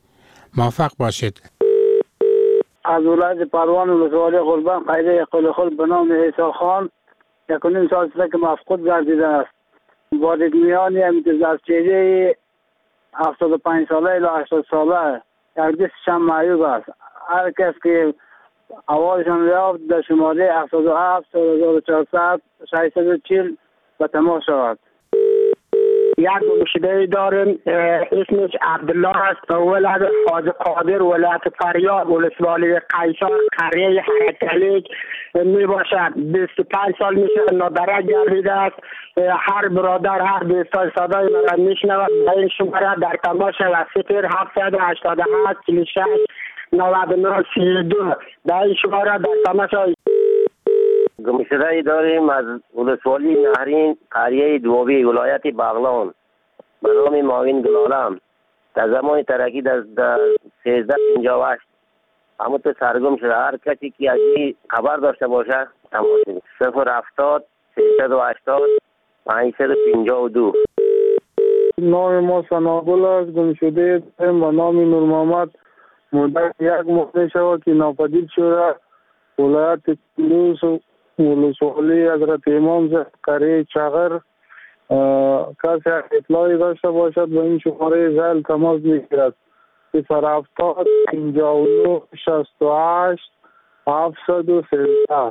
موفق باشید. از ولایت پروان ولسوالی قربان قیده قل خل به نام عیسی خان یک و نیم سال است که مفقود گردیده است. وارد میانی امتیاز از چیزی هفتاد و پنج ساله الی هشتاد ساله یک دستشان معیوب است. هر کس که اولشان یافت در شماره هفتاد و هفت هزار و چهارصد ششصد و چهل به تماس شود. یک گمشده داریم اسمش عبدالله است، ولد حاج قادر، ولایت فریاب، ولسوالی قیصر، قریه حرکلیک می باشد. بیست و پنج سال میشه نادرک گردیده است. هر برادر هر دوستای صدای مرا میشنود. به این شماره در تماس شود صفر هفتصد و هشتاد و هشت چهل و شش نود و نه سی و دو. در این شماره در تماس شود. گمشده داریم از ولسوالی نهرین قریه دوابی ولایت بغلان به نام معاون گلالم. در زمان ترقی در سیزده پنجاه و هشت همون تو سرگم شده. هر کسی که از این خبر داشته باشه تماس صفر هفتاد سیصد و هشتاد پانصد و پنجاه و دو. نام ما سنابل است. گم شده به نام نور محمد مدت یک ماه شود که ناپدید شده. ولایت کلوس ولسوالی حضرت امام زد قریه چغر. کسی اطلاعی داشته باشد به این شماره زل تماس میگیرد. صفر هفتاد پنجاه و نه شصت و هشت هفتصد و سیزده.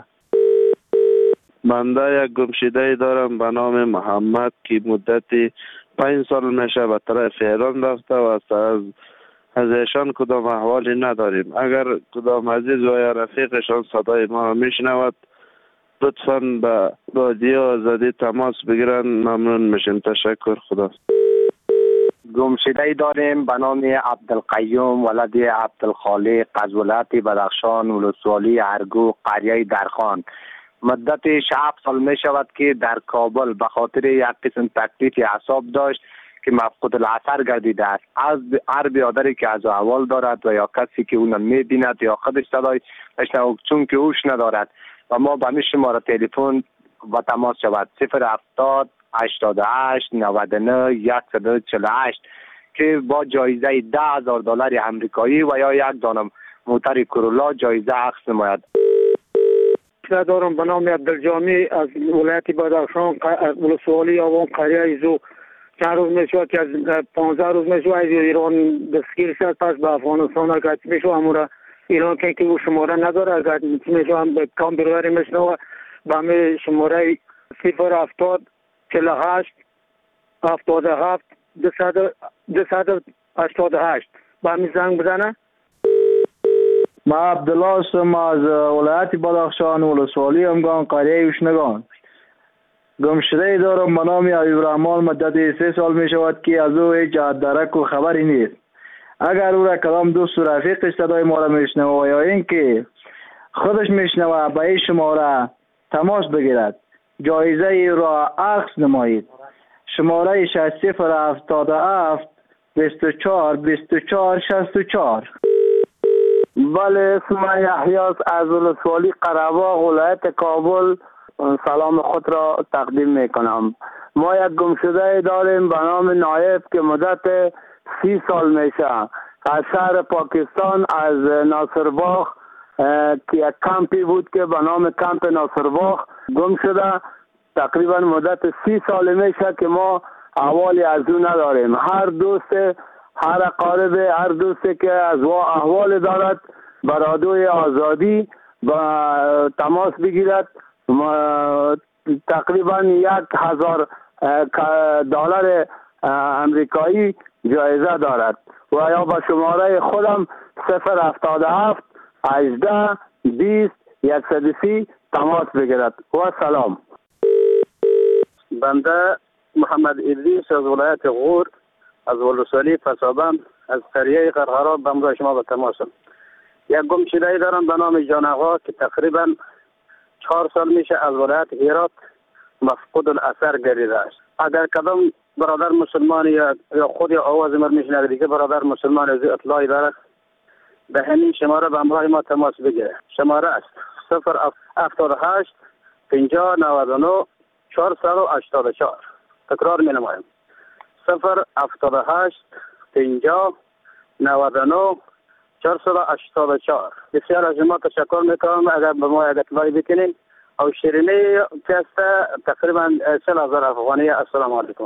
بنده یک گمشده دارم به نام محمد که مدتی پنج سال میشه به طرف ایران رفته و از از ایشان کدام احوالی نداریم. اگر کدام عزیز و یا رفیقشان صدای ما میشنود لطفاً به رادیو آزادی تماس بگیرن. ممنون میشیم. تشکر. خدا. گمشده داریم به نام عبدالقیوم ولد عبدالخالق از ولایت بدخشان ولسوالی ارگو قریه درخان. مدت هفت سال می شود که در کابل به خاطر یک قسم تکلیف اعصاب داشت که مفقود الاثر گردیده است. از هر برادری که از احوال دارد و یا کسی که اون می بیند یا خودش صدای بشنود چون که اوش ندارد و ما به می شماره تلفن با تماس شود صفر هفتاد هشتاد و هشت نود و نه صد و چهل و هشت که با جایزه ده هزار دلار امریکایی و یا یک دانه موتر کرولا جایزه اخذ نماید. دارم به نام عبدالجامی از ولایت بدخشان ولسوالی آوان قریه زو. چند روز میشود که از پانزده روز میشود از ایران دستگیر شد. پس به افغانستان اگر میشود امورا ایران که او شماره نداره اگر میشود به کام برادری میشنوه به همه شماره صفر هفتاد چهل و هشت هفتاد و هفت دویست و هشتاد و هشت به همه زنگ بزنه. ما عبدالله هستم از ولایت بدخشان ولسوالی همگان قریه وشنگان. گمشده دارم به نام ایوب رحمان. مدت سه سال می شود که از او هیچ درک و خبری نیست. اگر او را کلام دوست و رفیقش صدای ما را میشنوه یا اینکه خودش میشنوه به این شماره تماس بگیرد جایزه ای را اخذ نمایید. شماره شصت صفر هفتاد و هفت بیست و چهار بیست و چهار شصت و چهار. بله اسم یحیی است از ولسوالی قره‌باغ ولایت کابل. سلام خود را تقدیم میکنم. ما یک گمشده داریم به نام نایب که مدت سی سال میشه از شهر پاکستان از ناصرباغ که یک کمپی بود که به نام کمپ ناصرباغ گم شده. تقریبا مدت سی سال میشه که ما احوالی از او نداریم. هر دوست هر قارب هر دوستی که از وا احوال دارد به رادیوی آزادی با تماس بگیرد. تقریبا یک هزار دلار امریکایی جایزه دارد و یا با شماره خودم صفر هفتاد و هفت هجده بیست صد و سی تماس بگیرد. و سلام. بنده محمد ادریس از ولایت غور از ولسوالی فسابند از قریه قرقرا به همراه شما به تماسم. یک گمشده دارم به نام جان آقا که تقریبا چهار سال میشه از ولایت هرات مفقود الاثر گردیده است. اگر کدام برادر مسلمان یا خود یا آواز مر میشنوه دیگه برادر مسلمان از اطلاعی داره به همین شماره به همراه ما تماس بگیره. شماره است صفر هفتاد و هشت پنجاه نود و نه چهارصد و هشتاد و چهار. تکرار می نمایم صفر هفتاد و هشت پنجاه نود و نه چهارصد و هشتاد و چهار. بسیار از شما تشکر میکنم. اگر به ما یک اطلاعی بکنین او شیرینی که است تقریبا چهل هزار افغانی. السلام علیکم.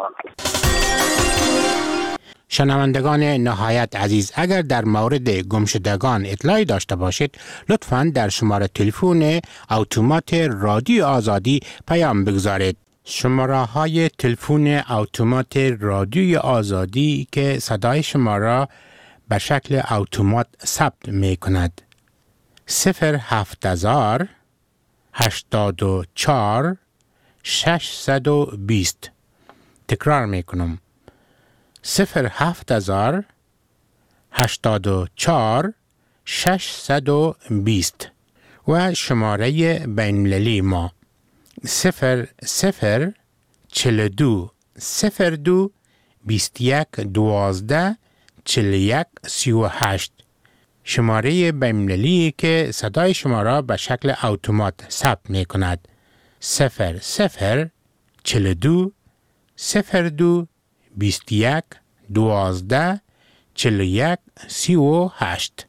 شنوندگان نهایت عزیز، اگر در مورد گمشدگان اطلاعی داشته باشید لطفاً در شماره تلفن اتومات رادیو آزادی پیام بگذارید. شماره های تلفن اتومات رادیوی آزادی که صدای شما را به شکل اتومات ثبت می کند: صفر هفت هزار هشتاد و چهار ششصد و بیست. تکرار می کنم: صفر هفت هزار هشتاد و چهار ششصد و بیست. و شماره بین‌المللی ما صفر صفر چهل و دو صفر دو بیست و یک دوازده چهل و یک سی و هشت. شماره بین‌المللی که صدای شما را به شکل اتومات ثبت می کند: صفر صفر چهل و دو صفر دو بیست و یک دوازده چهل و یک سی و هشت.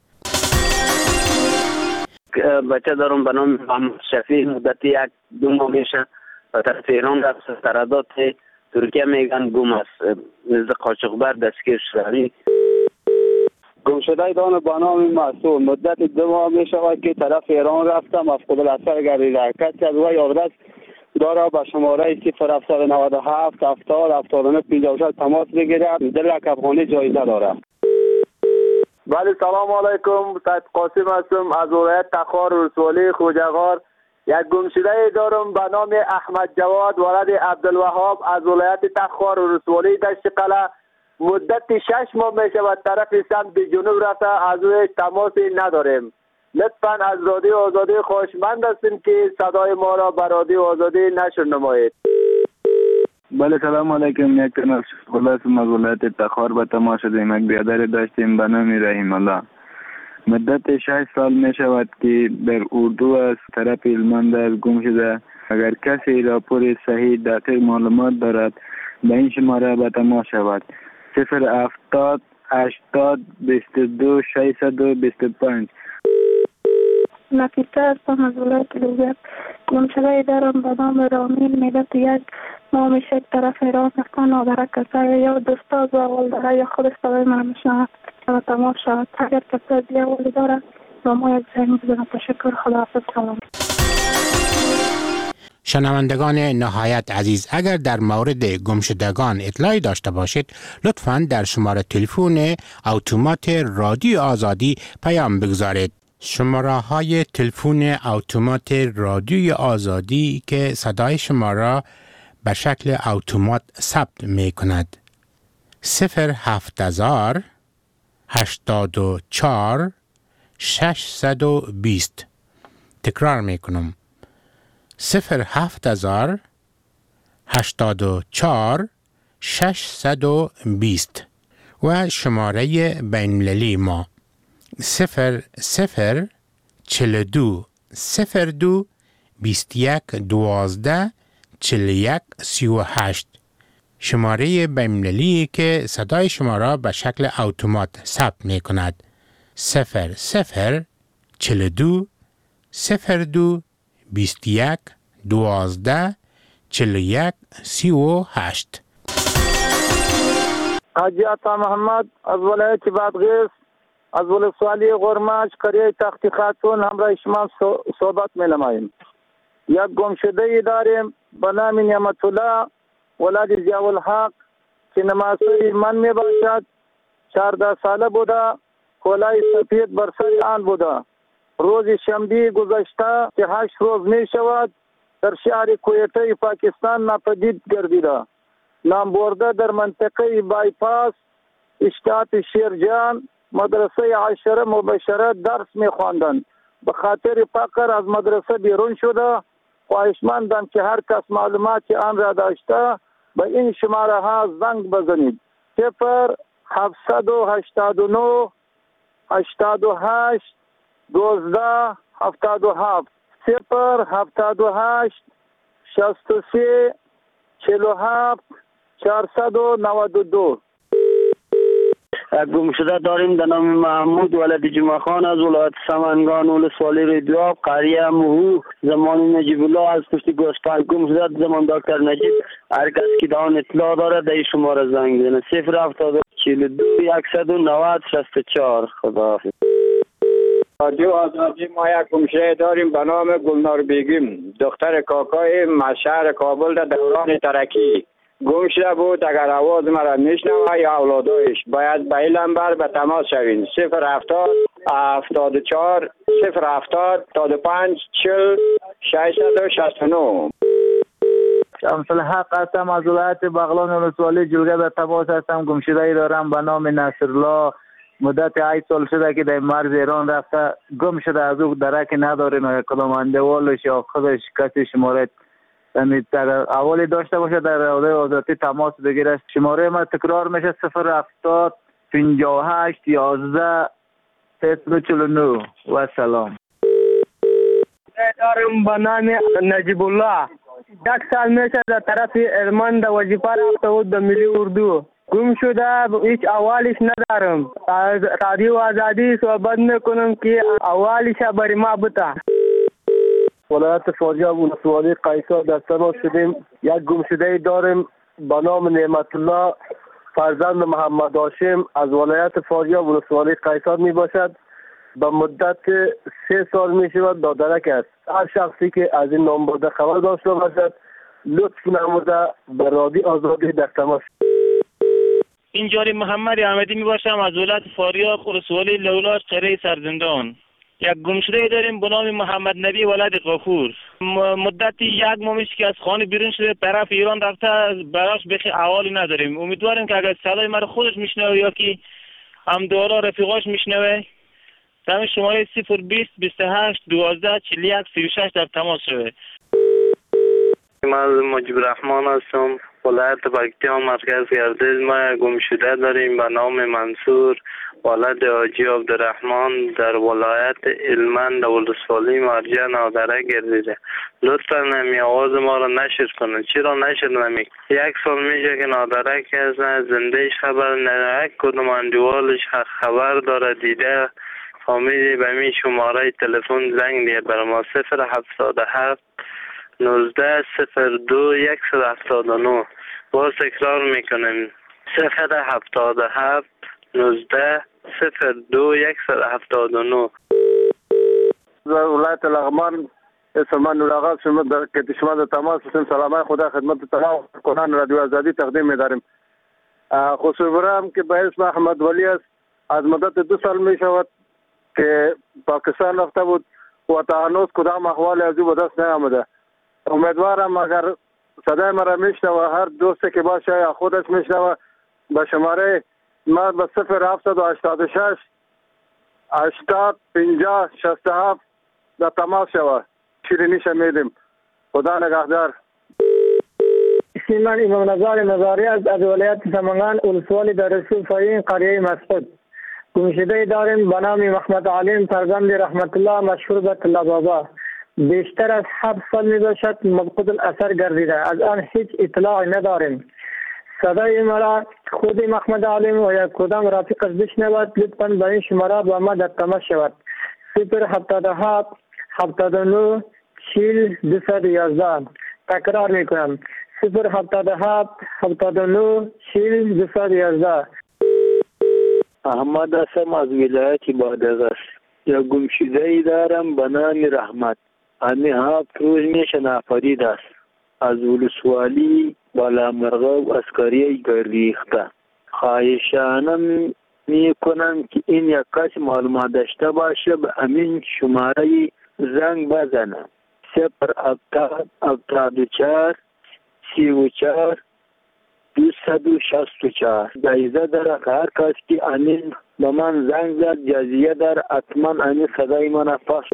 بچه دارم به نام محمد شفیع، مدتی یک دو ماه میشه و طرف ایران رفت. سرداد ترکیه میگن گم است، نزد قاچاقبر دستگیر شده. گم شده دان به نام معصوم، مدت دو ماه می شود که طرف ایران رفتم. افقد الاثر گردیده. کسی از وی آدرس داره به شماره صفر هفت نه هفت هفتاد هفتاد و نه پنجاه و شش تماس بگیره. دلک افغانی جایزه داره. بله سلام علیکم. سید قاسم هستم از ولایت تخار ولسوالی خوجغار. یک گمشده دارم به نام احمد جواد ولد عبدالوهاب از ولایت تخار ولسوالی دشت قلعه. مدت شش ماه می شود طرف سمت جنوب رفته، از او تماسی نداریم. لطفاً از رادیو آزادی خواهشمند هستیم که صدای ما را به رادیو آزادی نشر نمایید. بله سلام علیکم. یک تنش خلاصم از ولایت تخار به تماس شدیم. یک بیادر داشتیم به نام رحیم الله. مدت شش سال می شود که در اردو از طرف هلمند از گم شده. اگر کسی راپور صحیح دقیق معلومات دارد به این شماره به تماس شود: صفر هفتاد هشتاد بیست و دو ششصد و بیست و پنج. نفیسه هستم از ولایت لوبیک. گمشده دارم به نام رامین. مدت یک ماه میشه طرف ایران رفتن. نابرک کسایی یا دوستا از اول داره یا خود صدای من میشنود و تمام شود. اگر کسی دیگه اولی داره با ما یک زنگ بزنه. تشکر. خداحافظ. سلام. شنوندگان نهایت عزیز، اگر در مورد گمشدگان اطلاعی داشته باشید لطفاً در شماره تلفن اتومات رادیو آزادی پیام بگذارید. شماره های تلفن اتومات رادیوی آزادی که صدای شما را به شکل اتومات ثبت می کند: صفر هفت هزار هشتاد و چهار ششصد و بیست. تکرار می کنم: صفر هفت هزار هشتاد و چهار ششصد و بیست. و شماره بین‌المللی ما صفر صفر چهل و دو صفر دو بیست و یک دوازده چهل و یک سی و هشت. شماره بین‌المللی که صدای شما را به شکل اتومات ثبت می کند: صفر صفر چهل و دو صفر دو بیست و یک دوازده چهل و یک سی و هشت. حاجی عطا محمد از ولایت بادغیس از ولسوالی غرماش قریه تختی خاتون همراه شما صحبت می نماییم. یک گمشده داریم به نام نعمت الله ولد ضیاء الحق که نماسوی من می باشد. چهارده ساله بوده. کلاه سفید بر سر آن بوده. روز شنبه گذشته که هشت روز می شود در شهر کویته پاکستان ناپدید گردیده. نام برده در منطقه بایپاس اشتات شیرجان مدرسه عشره مبشره درس می خواندند. به خاطر فقر از مدرسه بیرون شده. خواهشمندم که هر کس معلومات آن را داشته به این شماره ها زنگ بزنید: صفر هفتصد و هشتاد و نه هشتاد و هشت دوازده هفتاد و هفت. صفر هفتاد و هشت شصت و سه چهل و هفت چهارصد و نود و دو. گمشده داریم به نام محمود ولد جمعه خان از ولایت سمنگان ولسوالی ریدواب قریه مهو زمان نجیب الله از پشت گوسپل گم شده. زمان دکتر نجیب هر کس که دان اطلاع داره در شماره زنگ بزنه صفر هفتاد و چهل و دو صد و نود شصت و چهار. خداحافظ. رادیو آزادی ما یک گمشده داریم به نام گلنار بیگم دختر کاکای شهر کابل در دوران ترکی گم شده بود. اگر آواز مرا میشنوه یا اولادایش باید به این نمبر به تماس شوین صفر هفتاد هفتاد و چهار صفر هفتاد هفتاد و پنج چهل ششصد و شصت و نه. شمس الحق هستم از ولایت بغلان ولسوالی جلگه در تماس هستم. گمشده ای دارم به نام نصرالله مدت هشت سال شده که در مرز ایران رفته گم شده. از او درک نداریم و کدام اندوالش یا خودش کسی شماره در اولی داشته باشه در رادیو آزادی تماس بگیره. شماره ما تکرار میشه صفر هفتاد پنجاه و هشت یازده سیصد و چهل و نه. و سلام. دارم به نام نجیب الله یک سال میشه در طرف ارمان در وظیفه رفته بود در ملی اردو گم شده. هیچ اولش ندارم. از رادیو آزادی صحبت میکنم که اولش برای ما بتا. ولایت فاریاب ولسوالی قیصر در تماس شدیم. یک گمشده داریم به نام نعمت الله فرزند محمد هاشم از ولایت فاریاب ولسوالی قیصر می باشد. به مدت سه سال می شود دادرک است. هر شخصی که از این نام برده خبر داشته باشد لطف نموده به رادیو آزادی در تماس. اینجوری محمد احمدی می باشم از ولایت فاریاب ولسوالی لولاش قریه سرزندان. یک گمشده داریم به نام محمد نبی ولد غفور. مدتی یک ماهیش که از خانه بیرون شده طرف ایران رفته براش بخی احوالی نداریم. امیدواریم که اگر صدای مرا خودش میشنوه یا که همدارا رفیقاش میشنوه در شماره صفر بیست بیست و هشت دوازده چهل و یک سی و شش در تماس شده. من مجیب رحمان هستم ولایت پکتیا مرکز گردیز. ما گمشده داریم به نام منصور ولد حاجی عبدالرحمن در ولایت هلمند ولسوالی مرجع نادره گردیده. لطفا نمی آواز ما را نشر کنه. چرا نشر نمی؟ یک سال میشه که نادره که زندهش خبر نه یک کدوم اندوالش خبر داره دیده فامیلی به می شماره تلفن زنگ دید بر ما صفر هفتاد و هفت نوزده صفر دو صد و هفتاد و نه. باز تکرار میکنیم صفر هفتاد و هفت نوزده صفر دو صد و هفتاد و نه. ولایت لغمان اسم من نوراغا شما در که شما در تماس هستیم. سلام خدا خدمت تمام کنان رادیو آزادی تقدیم می‌داریم. خصوصا که به اسم احمد ولی است. از مدت دو سال می شود که پاکستان رفته بود و تا هنوز کدام احوال از او به دست نیامده. امیدوارم اگر صدای مرا میشنوه هر دوستی که باشه یا خودش میشنوه به شماره ما به صفر هفتصد و هشتاد و شش هشتاد پنجاه شصت و هفت در تماس شود. شیرینیش میدیم. خدا نگهدار. اسم من امام نظار نظاری از ولایت سمنگان ولسوالی در رسول فاین قریه مسعود. گمشده داریم به نام محمد علیم فرزند رحمت الله مشهور به طلا بابا. بیشتر از هفت سال می باشد مفقود الاثر گردیده. از آن هیچ اطلاعی نداریم. صدای مرا خود محمد علیم و یا کدام رفیقش بشنود لطفاً به این شماره با ما در تماس شود. صفر هفتاد و هفت هفتاد و نه چهل دویست و یازده. تکرار می کنم صفر هفتاد و هفت هفتاد و نه چهل دویست و یازده. احمد هستم از ولایت بادغیس. یا گمشده ای دارم به نام رحمت. همی هفت روز میشه ناپدید است. از ولسوالی بالا مرغاب اسکری گریخته. خواهشانم می کنم که این یک کس معلومات داشته باشه به امین شماره زنگ بزنه. صفر هفتاد هفتاد و چهار سی و چهار دویست و شصت و چهار. جایزه داره که هر کس که امین به من زنگ زد جزیه در حتما امین صدای من پاس.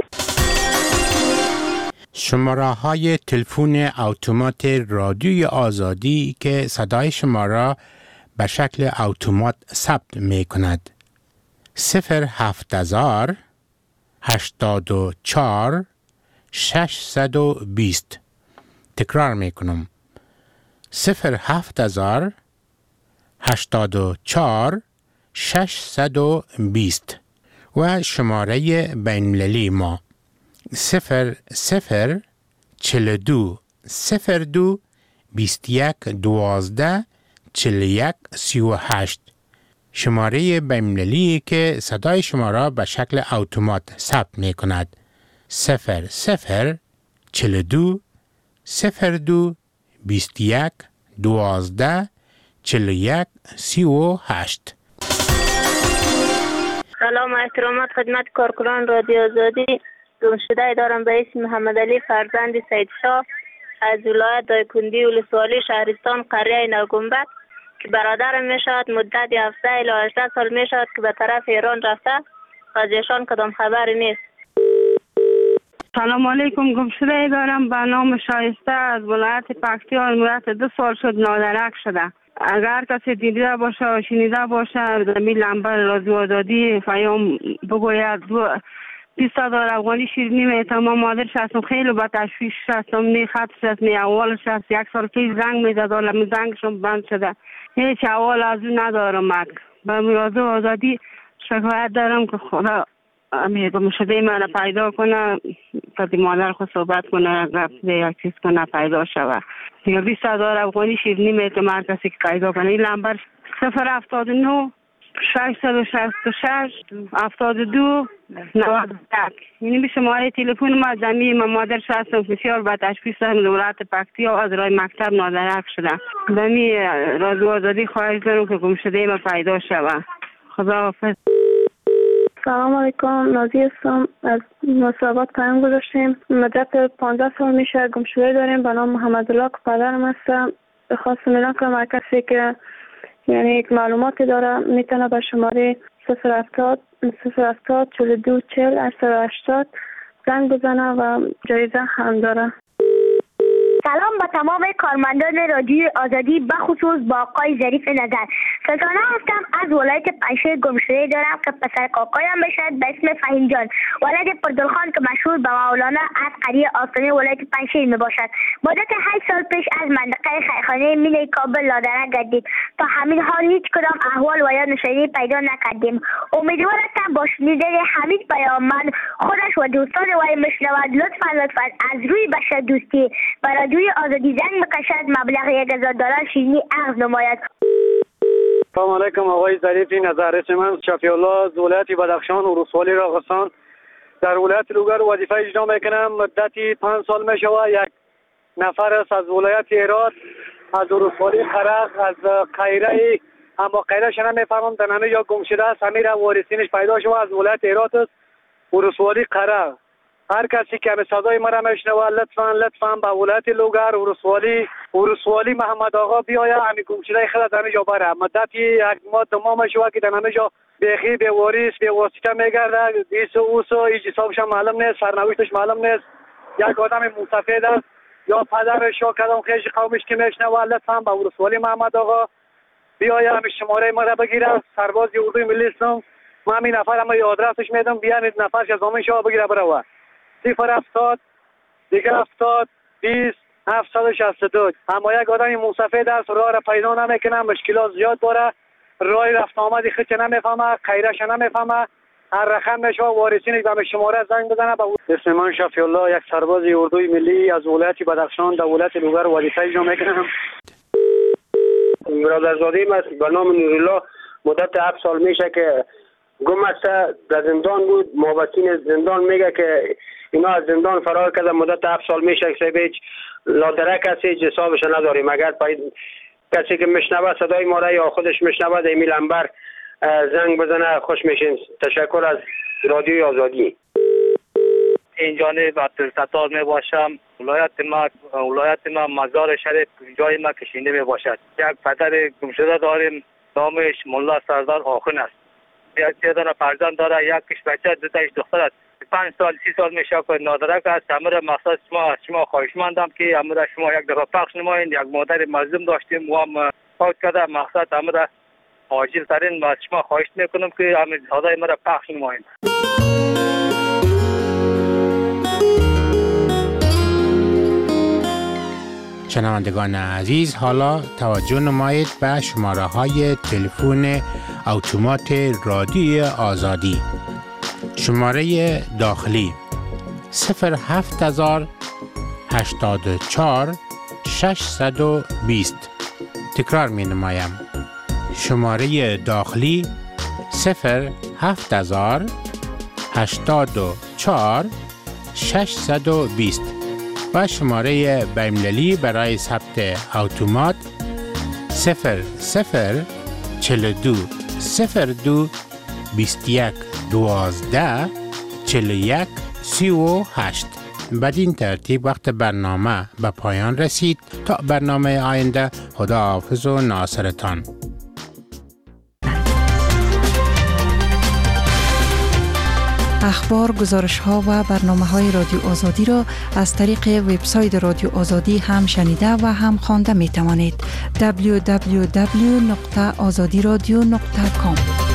شماره های تلفن اتومات رادیوی آزادی که صدای شما را به شکل اتومات ثبت می کند. صفر هفت هزار هشتاد و چهار ششصد و بیست. تکرار می کنم. صفر هفت هزار هشتاد و چهار ششصد و بیست و شماره بین‌المللی ما صفر صفر چهل و دو صفر دو بیست و یک دوازده چهل و یک سی و هشت. شماره بین‌المللی که صدای شما را به شکل اتومات ثبت می کند. صفر صفر چهل و دو صفر دو بیست و یک دوازده چهل و یک سی و هشت. سلام و احترامات خدمت کارکنان رادیو آزادی. گمشده دارم به اسم محمد علی فرزند سید شاه از ولایت دایکندی ولسوالی شهرستان قریه نوگنبه که برادرم می شود. مدت هفده الی هجده سال می شود که به طرف ایران رفته و از ایشان کدام خبری نیست. سلام علیکم. گمشده دارم به نام شایسته از ولایت پکتیا. مدت دو سال شد نادرک شده. اگر کسی دیده باشه و شنیده باشه زمین لنبر رادیو آزادی پیام بگوید. بیست هزار افغانی شیرینی میتم. مادرش هستم خیلی با تشویش هستم. نی خطش هست نی اولش هست. یک سال پیش زنگ میزد ولی زنگشم بند شده. هیچ اول از اون ندارم. مک به رادیو آزادی شکایت دارم که خدا امیر گمشده من پیدا کنه. کدی مادر خود صحبت کنه گفت یا چیز کنه پیدا شوه. دیگه بیست هزار افغانی شیرینی میتم هر کسی که پیدا کنه. این لنبر صفر هفتاد و نه ششصد و شصت و شش هفتاد و دو نود و یک. یعنی به شماره تلفن ما زمین ما مادر هستم بسیار با تشخیص دارم دولت پکتیا از راه مکتب نادرک شده. زمین رادیو آزادی خواهش دارم که گمشده ما پیدا شوه. خدا حافظ. سلام علیکم. نازی هستم از مصابات پیام گذاشتیم. مدت پانزده سال میشه گمشده داریم به نام محمد الله که پدرم هستم. خواستم اعلام کنم هر کسی که یعنی یک معلوماتی داره میتونه به شماره صفر هفتاد صفر هفتاد چهل و دو چهل هشتصد و هشتاد زنگ بزنه و جایزه هم داره. سلام با تمام کارمندان رادیو آزادی به خصوص با آقای ظریف نظر. سلطانه هستم از ولایت پنجشیر. گمشده دارم که پسر کاکایم بشد به اسم فهیم جان ولد پردلخان که مشهور به مولانا از قریه آستانه ولایت پنجشیر می باشد. مدت هشت سال پیش از منطقه خیرخانه مینه کابل نادرک گردید. تا همین حال هیچ کدام احوال و یا نشانی پیدا نکردیم. امیدوار هستم با شنیدن همین پیام من خودش و دوستان وی مشنود لطفا لطفا از روی بشر دوستی برای رادیوی آزادی زنگ بکشد مبلغ یک هزار دلار شیرینی عرض نماید. سلام علیکم آقای ظریفی نظر. اسم من شفیع الله از ولایت بدخشان و ولسوالی راغستان در ولایت لوگر وظیفه اجرا میکنم. مدتی پنج سال میشود یک نفر است از ولایت هرات از ولسوالی خرق از قیره اما قیره شنه میفهمم تنانه یا گمشده است. امیر وارثینش پیدا شده از ولایت هرات است ولسوالی خرق. هر کسی که به صدای مرا میشنوه لطفاً لطفاً به ولایت لوگر ورسوالی ورسوالی محمد آقا بیاید همین گمشده خود در اینجا بره. مدتی یک ماه دو ماه میشود که در اینجا بیخی به واریس به واسطه میگرده. ایس و اوس و هیچ حسابش معلوم نیست، سرنوشتش معلوم نیست. یک آدم مسافر است یا پدرش یا کدام خیش قومش که میشنوه لطفاً به ورسوالی محمد آقا بیاید همین شماره مرا بگیره. سرباز اردوی ملی هستم. من همین نفر هم آدرسش میدم بیاین نفرش از زمین شما بگیره بره. صفر هفتاد دیگه هفتاد بیست هفتصد و شصت و دو. اما یک آدمی مسافر است راه را پیدا نمیکنه. مشکلات زیاد داره. راه رفت آمدی خودش نمیفهمه. خیرش نمیفهمه. هر رقم میشه وارثینش به شماره زنگ بزنه. اسم من شفیع الله یک سرباز اردوی ملی از ولایت بدخشان در ولایت لوگر وظیفه اجرا میکنم. برادرزاده ما به نام نورالله مدت هفت سال میشه که گم است. در زندان بود. مابطین زندان میگه که اینا از زندان فرار کرده. مدت هفت سال میشه که هیچ لادرک هست هیچ حسابش نداریم. اگر پای کسی که میشنوه صدای ما را یا خودش میشنوه در ایمیل انبر زنگ بزنه خوش میشین. تشکر از رادیوی آزادی. این جانب عبدالستار می باشم. ولایت ما ولایت ما مزار شریف جای ما کشینده می باشد. یک پدر گمشده داریم نامش ملا سردار آخون است. یک تعداد فرزند داره. یکیش بچه دو تاش دختر است. پنج سال سی سال میشه که نادرک است. همه مقصد شما شما خواهشمندم که همه شما یک دفعه پخش نمایید. یک مادر مظلوم داشتیم و هم فوت کرده. مقصد همه عاجل ترین و شما خواهش میکنم که همین صدای مرا پخش نمایید. شنوندگان عزیز، حالا توجه نمایید به شماره های تلفن اتومات رادیوی آزادی. شماره داخلی صفر هفت هزار هشتاد و چهار ششصد و بیست. تکرار می نمایم. شماره داخلی صفر هفت هزار هشتاد و چهار ششصد و بیست و شماره بین‌المللی برای ثبت اتومات صفر صفر چهل و دو صفر دو بیست و یک دوازده چهل و یک سی و هشت. بدین ترتیب وقت برنامه به پایان رسید. تا برنامه آینده، خدا حافظ و ناصرتان. اخبار، گزارش ها و برنامه های رادیو آزادی را از طریق وبسایت رادیو آزادی هم شنیده و هم خوانده می توانید. دبلیو دبلیو دبلیو دات آزادی رادیو دات کام